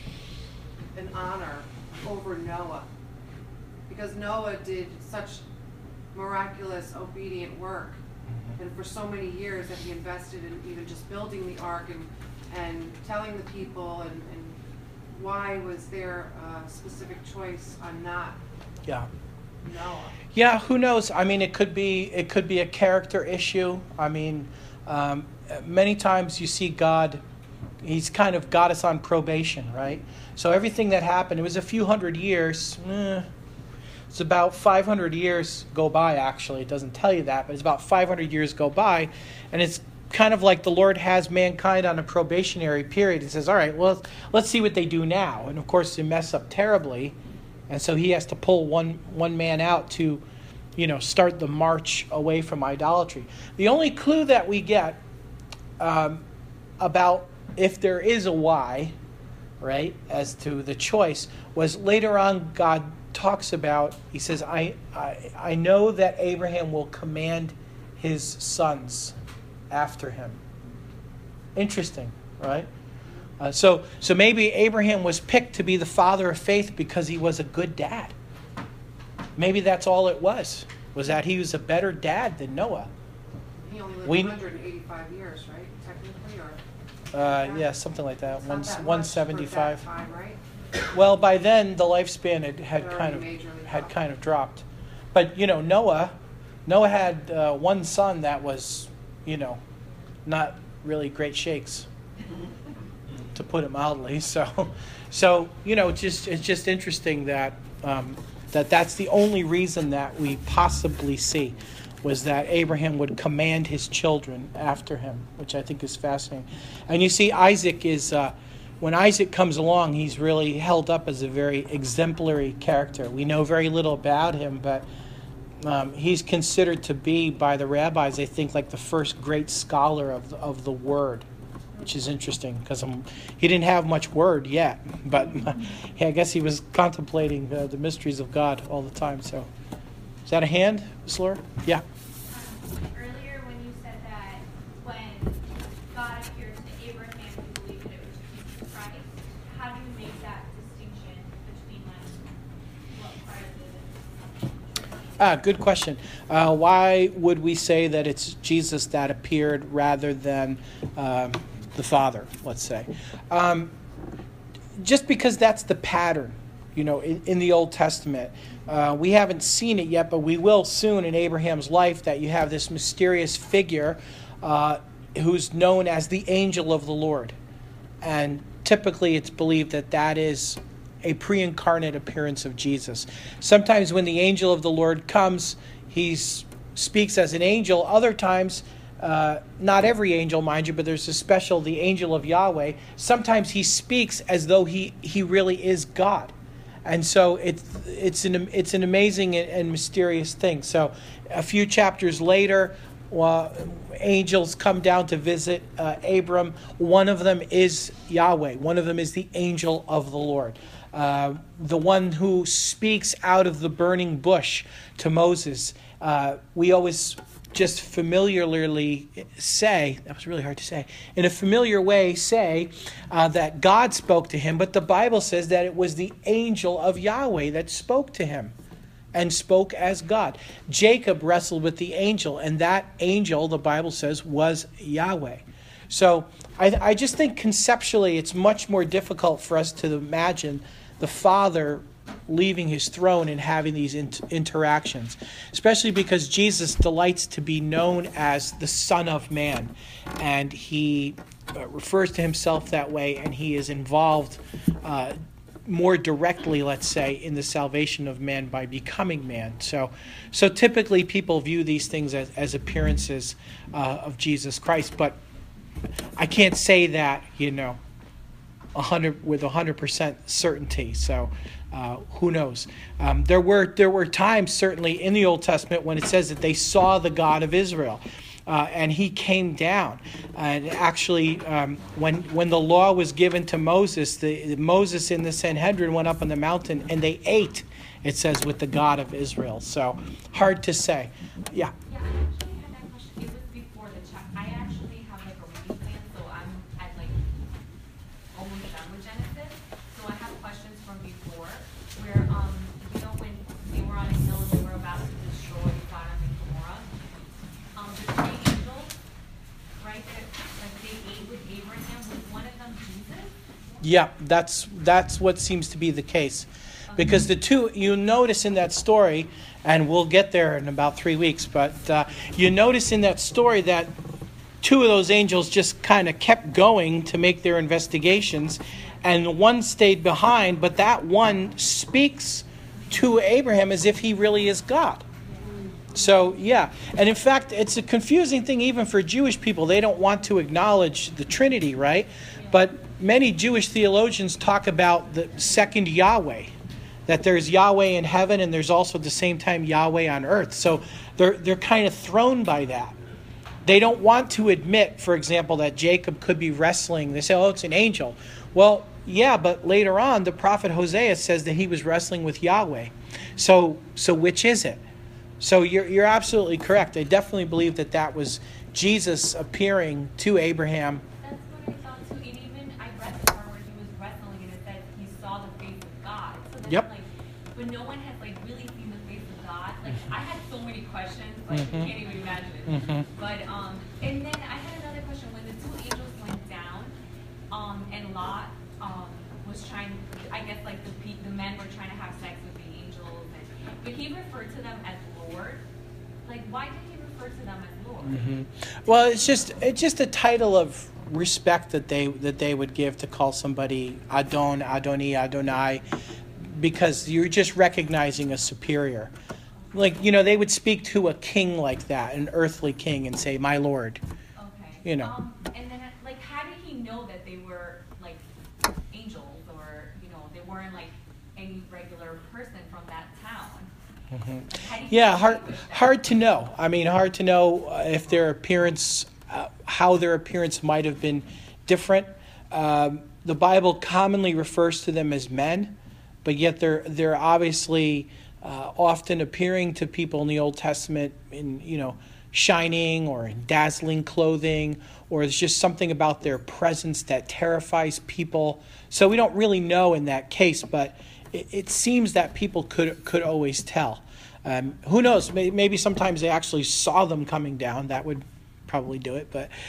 Speaker 6: an honor over Noah. Because Noah did such miraculous, obedient work. And for so many years that he invested in even just building the ark and telling the people, and why was there a specific choice on not?
Speaker 1: Yeah.
Speaker 6: Noah.
Speaker 1: Yeah, who knows? I mean, it could be a character issue. I mean, many times you see God, he's kind of got us on probation, right? So everything that happened, it was a few hundred years. It's about 500 years go by, actually. It doesn't tell you that, but it's about 500 years go by. And it's kind of like the Lord has mankind on a probationary period. He says, all right, well, let's see what they do now. And, of course, they mess up terribly. And so he has to pull one man out to, start the march away from idolatry. The only clue that we get about if there is a why, right, as to the choice, was later on God talks about, he says, I know that Abraham will command his sons after him. Interesting, right? So maybe Abraham was picked to be the father of faith because he was a good dad. Maybe that's all it was that he was a better dad than Noah.
Speaker 6: He only lived 185 years, right? Technically, or
Speaker 1: yeah, something like that.
Speaker 6: It's not that much
Speaker 1: 175.
Speaker 6: for that time, right?
Speaker 1: Well, by then the lifespan had
Speaker 6: Already
Speaker 1: kind of dropped. But Noah had one son that was not really great shakes, to put it mildly. So it's just interesting that that's the only reason that we possibly see was that Abraham would command his children after him, which I think is fascinating. And you see, Isaac is, when Isaac comes along, he's really held up as a very exemplary character. We know very little about him, but he's considered to be, by the rabbis, I think, like the first great scholar of the Word, which is interesting because he didn't have much Word yet, but I guess he was contemplating the mysteries of God all the time. So, is that a hand, Ms. Laura? Yeah.
Speaker 3: Earlier when you said that when God appeared to Abraham, you believed that it was Jesus Christ, how do you make that distinction between what part of
Speaker 1: Good question. Why would we say that it's Jesus that appeared rather than the Father, let's say? Just because that's the pattern, in the Old Testament. We haven't seen it yet, but we will soon in Abraham's life, that you have this mysterious figure who's known as the angel of the Lord. And typically it's believed that is a pre-incarnate appearance of Jesus. Sometimes when the angel of the Lord comes, he speaks as an angel. Other times, not every angel, mind you, but there's the angel of Yahweh. Sometimes he speaks as though he really is God. And so it's an amazing and mysterious thing. So a few chapters later, angels come down to visit Abram. One of them is Yahweh. One of them is the angel of the Lord. The one who speaks out of the burning bush to Moses. We always just familiarly say, that was really hard to say, in a familiar way say that God spoke to him, but the Bible says that it was the angel of Yahweh that spoke to him and spoke as God. Jacob wrestled with the angel, and that angel, the Bible says, was Yahweh. So I just think conceptually it's much more difficult for us to imagine the Father leaving his throne and having these interactions, especially because Jesus delights to be known as the Son of Man, and he refers to himself that way, and he is involved more directly, let's say, in the salvation of man by becoming man. So typically people view these things as appearances of Jesus Christ, but I can't say that, 100% certainty. So who knows? There were times certainly in the Old Testament when it says that they saw the God of Israel, and he came down. And actually, when the law was given to Moses, Moses in the Sanhedrin went up on the mountain and they ate. It says with the God of Israel. So hard to say. Yeah.
Speaker 7: Yeah, I actually had that question. It was before the chat. I actually have like a reading plan, so I'm at like almost done with Genesis. So I have questions from before where when they were on a hill and they were about to destroy Sodom and Gomorrah, the three angels, right, that they ate with Abraham, was one of them Jesus?
Speaker 1: Yeah, that's what seems to be the case. Because the two, you notice in that story, and we'll get there in about 3 weeks, but you notice in that story that two of those angels just kind of kept going to make their investigations, and one stayed behind, but that one speaks to Abraham as if he really is God. So, yeah. And in fact, it's a confusing thing even for Jewish people. They don't want to acknowledge the Trinity, right? But many Jewish theologians talk about the second Yahweh, that there's Yahweh in heaven and there's also at the same time Yahweh on earth. So they're kind of thrown by that. They don't want to admit, for example, that Jacob could be wrestling. They say, oh, it's an angel. Well, yeah, but later on, the prophet Hosea says that he was wrestling with Yahweh. So which is it? So you're absolutely correct. I definitely believe that was Jesus appearing to Abraham.
Speaker 7: That's what I thought too. And even I read the part where he was wrestling and it said he saw the face of God. So then
Speaker 1: Yep.
Speaker 7: like when no one has like really seen the face of God, like I had so many questions, like you can't even imagine. But and then I had another question. When the two angels went down, and Lot was trying, I guess like the men were trying to have sex with the angels, and but he referred to them as Lord. Like why did he refer to them as Lord?
Speaker 1: Well, it's just a title of respect that they would give to call somebody Adon, Adoni, Adonai, because you're just recognizing a superior. Like, they would speak to a king like that, an earthly king, and say, my lord.
Speaker 7: Okay. And then, like, how did he know that they were, like, angels or, they weren't, like, any regular person from that town? Like, how did he distinguish that?
Speaker 1: Hard to know. I mean, hard to know if their appearance, how their appearance might have been different. The Bible commonly refers to them as men, but yet they're obviously often appearing to people in the Old Testament in, shining or in dazzling clothing, or it's just something about their presence that terrifies people. So we don't really know in that case, but it seems that people could always tell. Who knows? Maybe sometimes they actually saw them coming down. That would probably do it. But,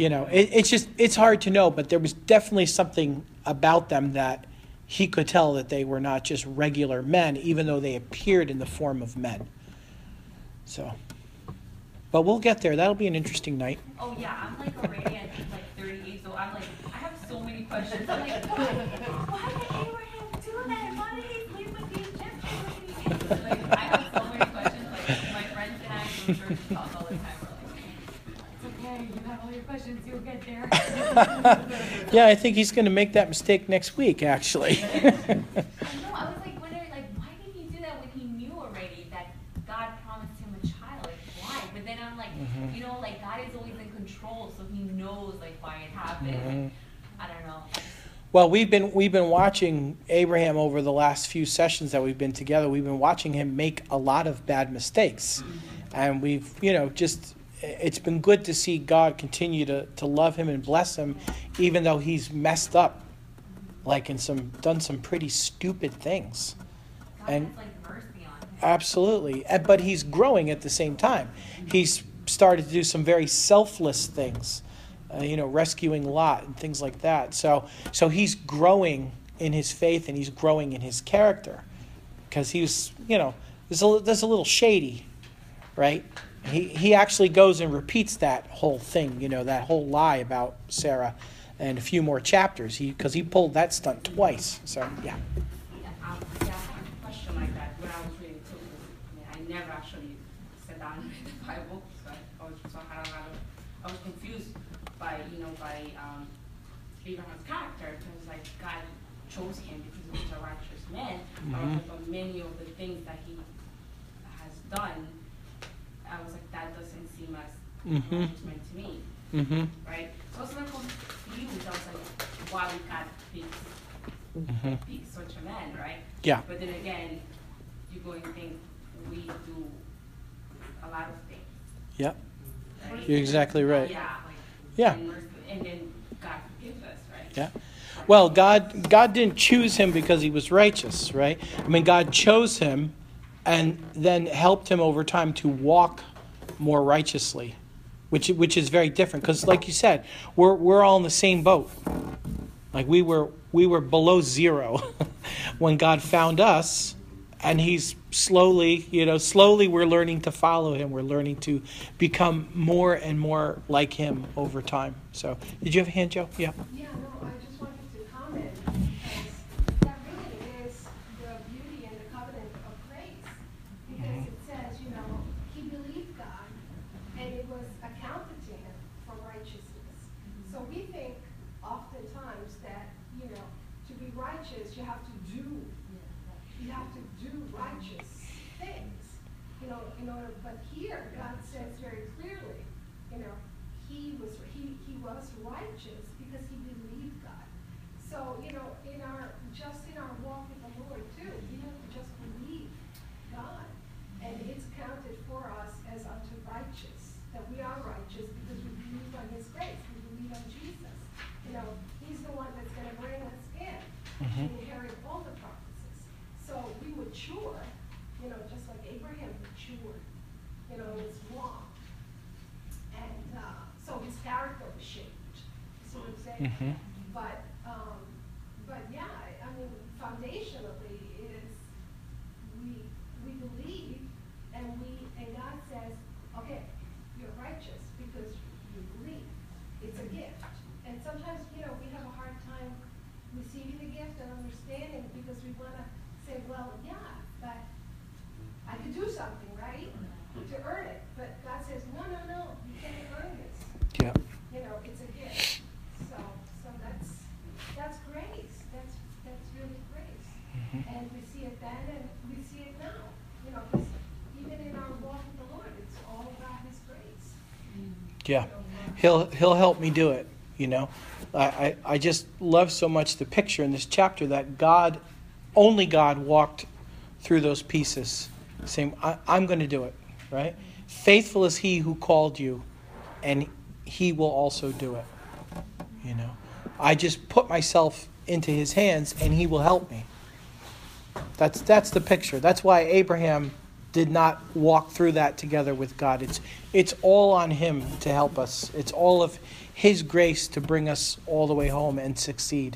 Speaker 1: it's hard to know. But there was definitely something about them that he could tell that they were not just regular men, even though they appeared in the form of men. So, but we'll get there. That'll be an interesting night.
Speaker 7: Oh, yeah. I'm, like, already at, like, 38, so I'm, like, I have so many questions. I'm like, why did Abraham do that? Why did he sleep with the Egyptians? Like, I have so many questions. Like, my friends and I go to church talk all the time. We're like, it's okay. You have all your questions. You'll get there.
Speaker 1: Yeah, I think he's going to make that mistake next week, actually.
Speaker 7: I know. I was, like, wondering, like, why did he do that when he knew already that God promised him a child? Like, why? But then I'm like, like, God is always in control, so he knows, like, why it happened. I don't know.
Speaker 1: Well, we've been watching Abraham over the last few sessions that we've been together. We've been watching him make a lot of bad mistakes. And we've, it's been good to see God continue to love him and bless him, even though he's messed up, like done some pretty stupid things.
Speaker 7: God has, like, mercy on him.
Speaker 1: Absolutely. But he's growing at the same time. He's started to do some very selfless things, rescuing Lot and things like that. So he's growing in his faith and he's growing in his character, because he was, there's a little shady, right? He actually goes and repeats that whole thing, that whole lie about Sarah, and a few more chapters, because he pulled that stunt twice. So yeah.
Speaker 8: I have a question like that when I was reading too. I never actually sat down and read the Bible, so I was confused by Abraham's character, because like God chose him because he was a righteous man. But many of the things that he has done, I was like, that doesn't seem as righteous man to me, right? So I was like confused. I was like, why would God pick such a man, right?
Speaker 1: Yeah.
Speaker 8: But then again, you go and think we do a lot of things.
Speaker 1: Yep.
Speaker 8: Right?
Speaker 1: You're exactly right.
Speaker 8: Yeah.
Speaker 1: Yeah.
Speaker 8: And then God forgives us, right?
Speaker 1: Yeah. Well, God didn't choose him because he was righteous, right? I mean, God chose him and then helped him over time to walk more righteously, which is very different, because like you said, we're all in the same boat. Like we were below zero when God found us, and he's slowly we're learning to follow him. We're learning to become more and more like him over time. So, did you have a hand, Joe? Yeah.
Speaker 5: Yeah, no, I just wanted to comment because that really is the beauty and the covenant of grace. Because it says, he believed God and it was accounted to him for righteousness. So we think oftentimes that, to be righteous, you have to do righteous things, in order. But here, God says very clearly, he was righteous because he believed God. So, in our walk with the Lord too, we have to just believe God, and it's counted for us as unto righteous. That we are righteous because we believe on His grace. We believe on Jesus. He's the one that's going to bring us in and inherit all the promises. So we mature, just like Abraham matured, in his walk. And so his character was shaped. You see what I'm saying? But yeah, I mean, foundationally is we believe and God says, okay, you're righteous because you believe. It's a gift. And sometimes, we have a hard time receiving the gift and understanding because we want to say, well, yeah, but I could do something, right, to earn it. But God says, no, you can't earn this.
Speaker 1: Yeah.
Speaker 5: It's a gift. So that's grace. That's really grace. And we see it then and we see it now. 'Cause even in our walk with the Lord, it's all about His grace.
Speaker 1: Yeah. He'll help me do it. I just love so much the picture in this chapter that only God walked through those pieces, saying, I'm going to do it, right? Faithful is He who called you, and He will also do it. I just put myself into His hands, and He will help me. That's the picture. That's why Abraham did not walk through that together with God. It's all on Him to help us. It's all of His grace to bring us all the way home and succeed.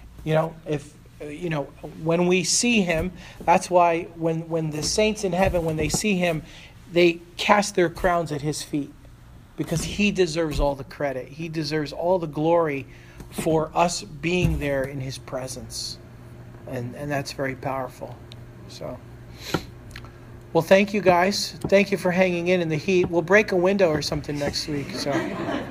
Speaker 1: When we see Him, that's why when the saints in heaven, when they see Him, they cast their crowns at His feet because He deserves all the credit. He deserves all the glory for us being there in His presence. And that's very powerful. So, well, thank you guys. Thank you for hanging in the heat. We'll break a window or something next week. So.
Speaker 9: Comment.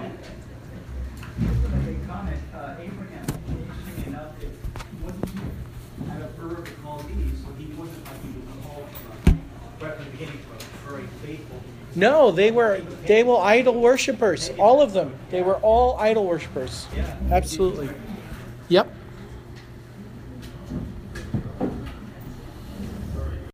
Speaker 9: Abraham, interestingly enough, it wasn't out of Ur to call these, so he wasn't like he was called right from the beginning, very faithful.
Speaker 1: No, they were idol worshipers. All of them. They were all idol worshipers.
Speaker 9: Yeah.
Speaker 1: Absolutely. Yep.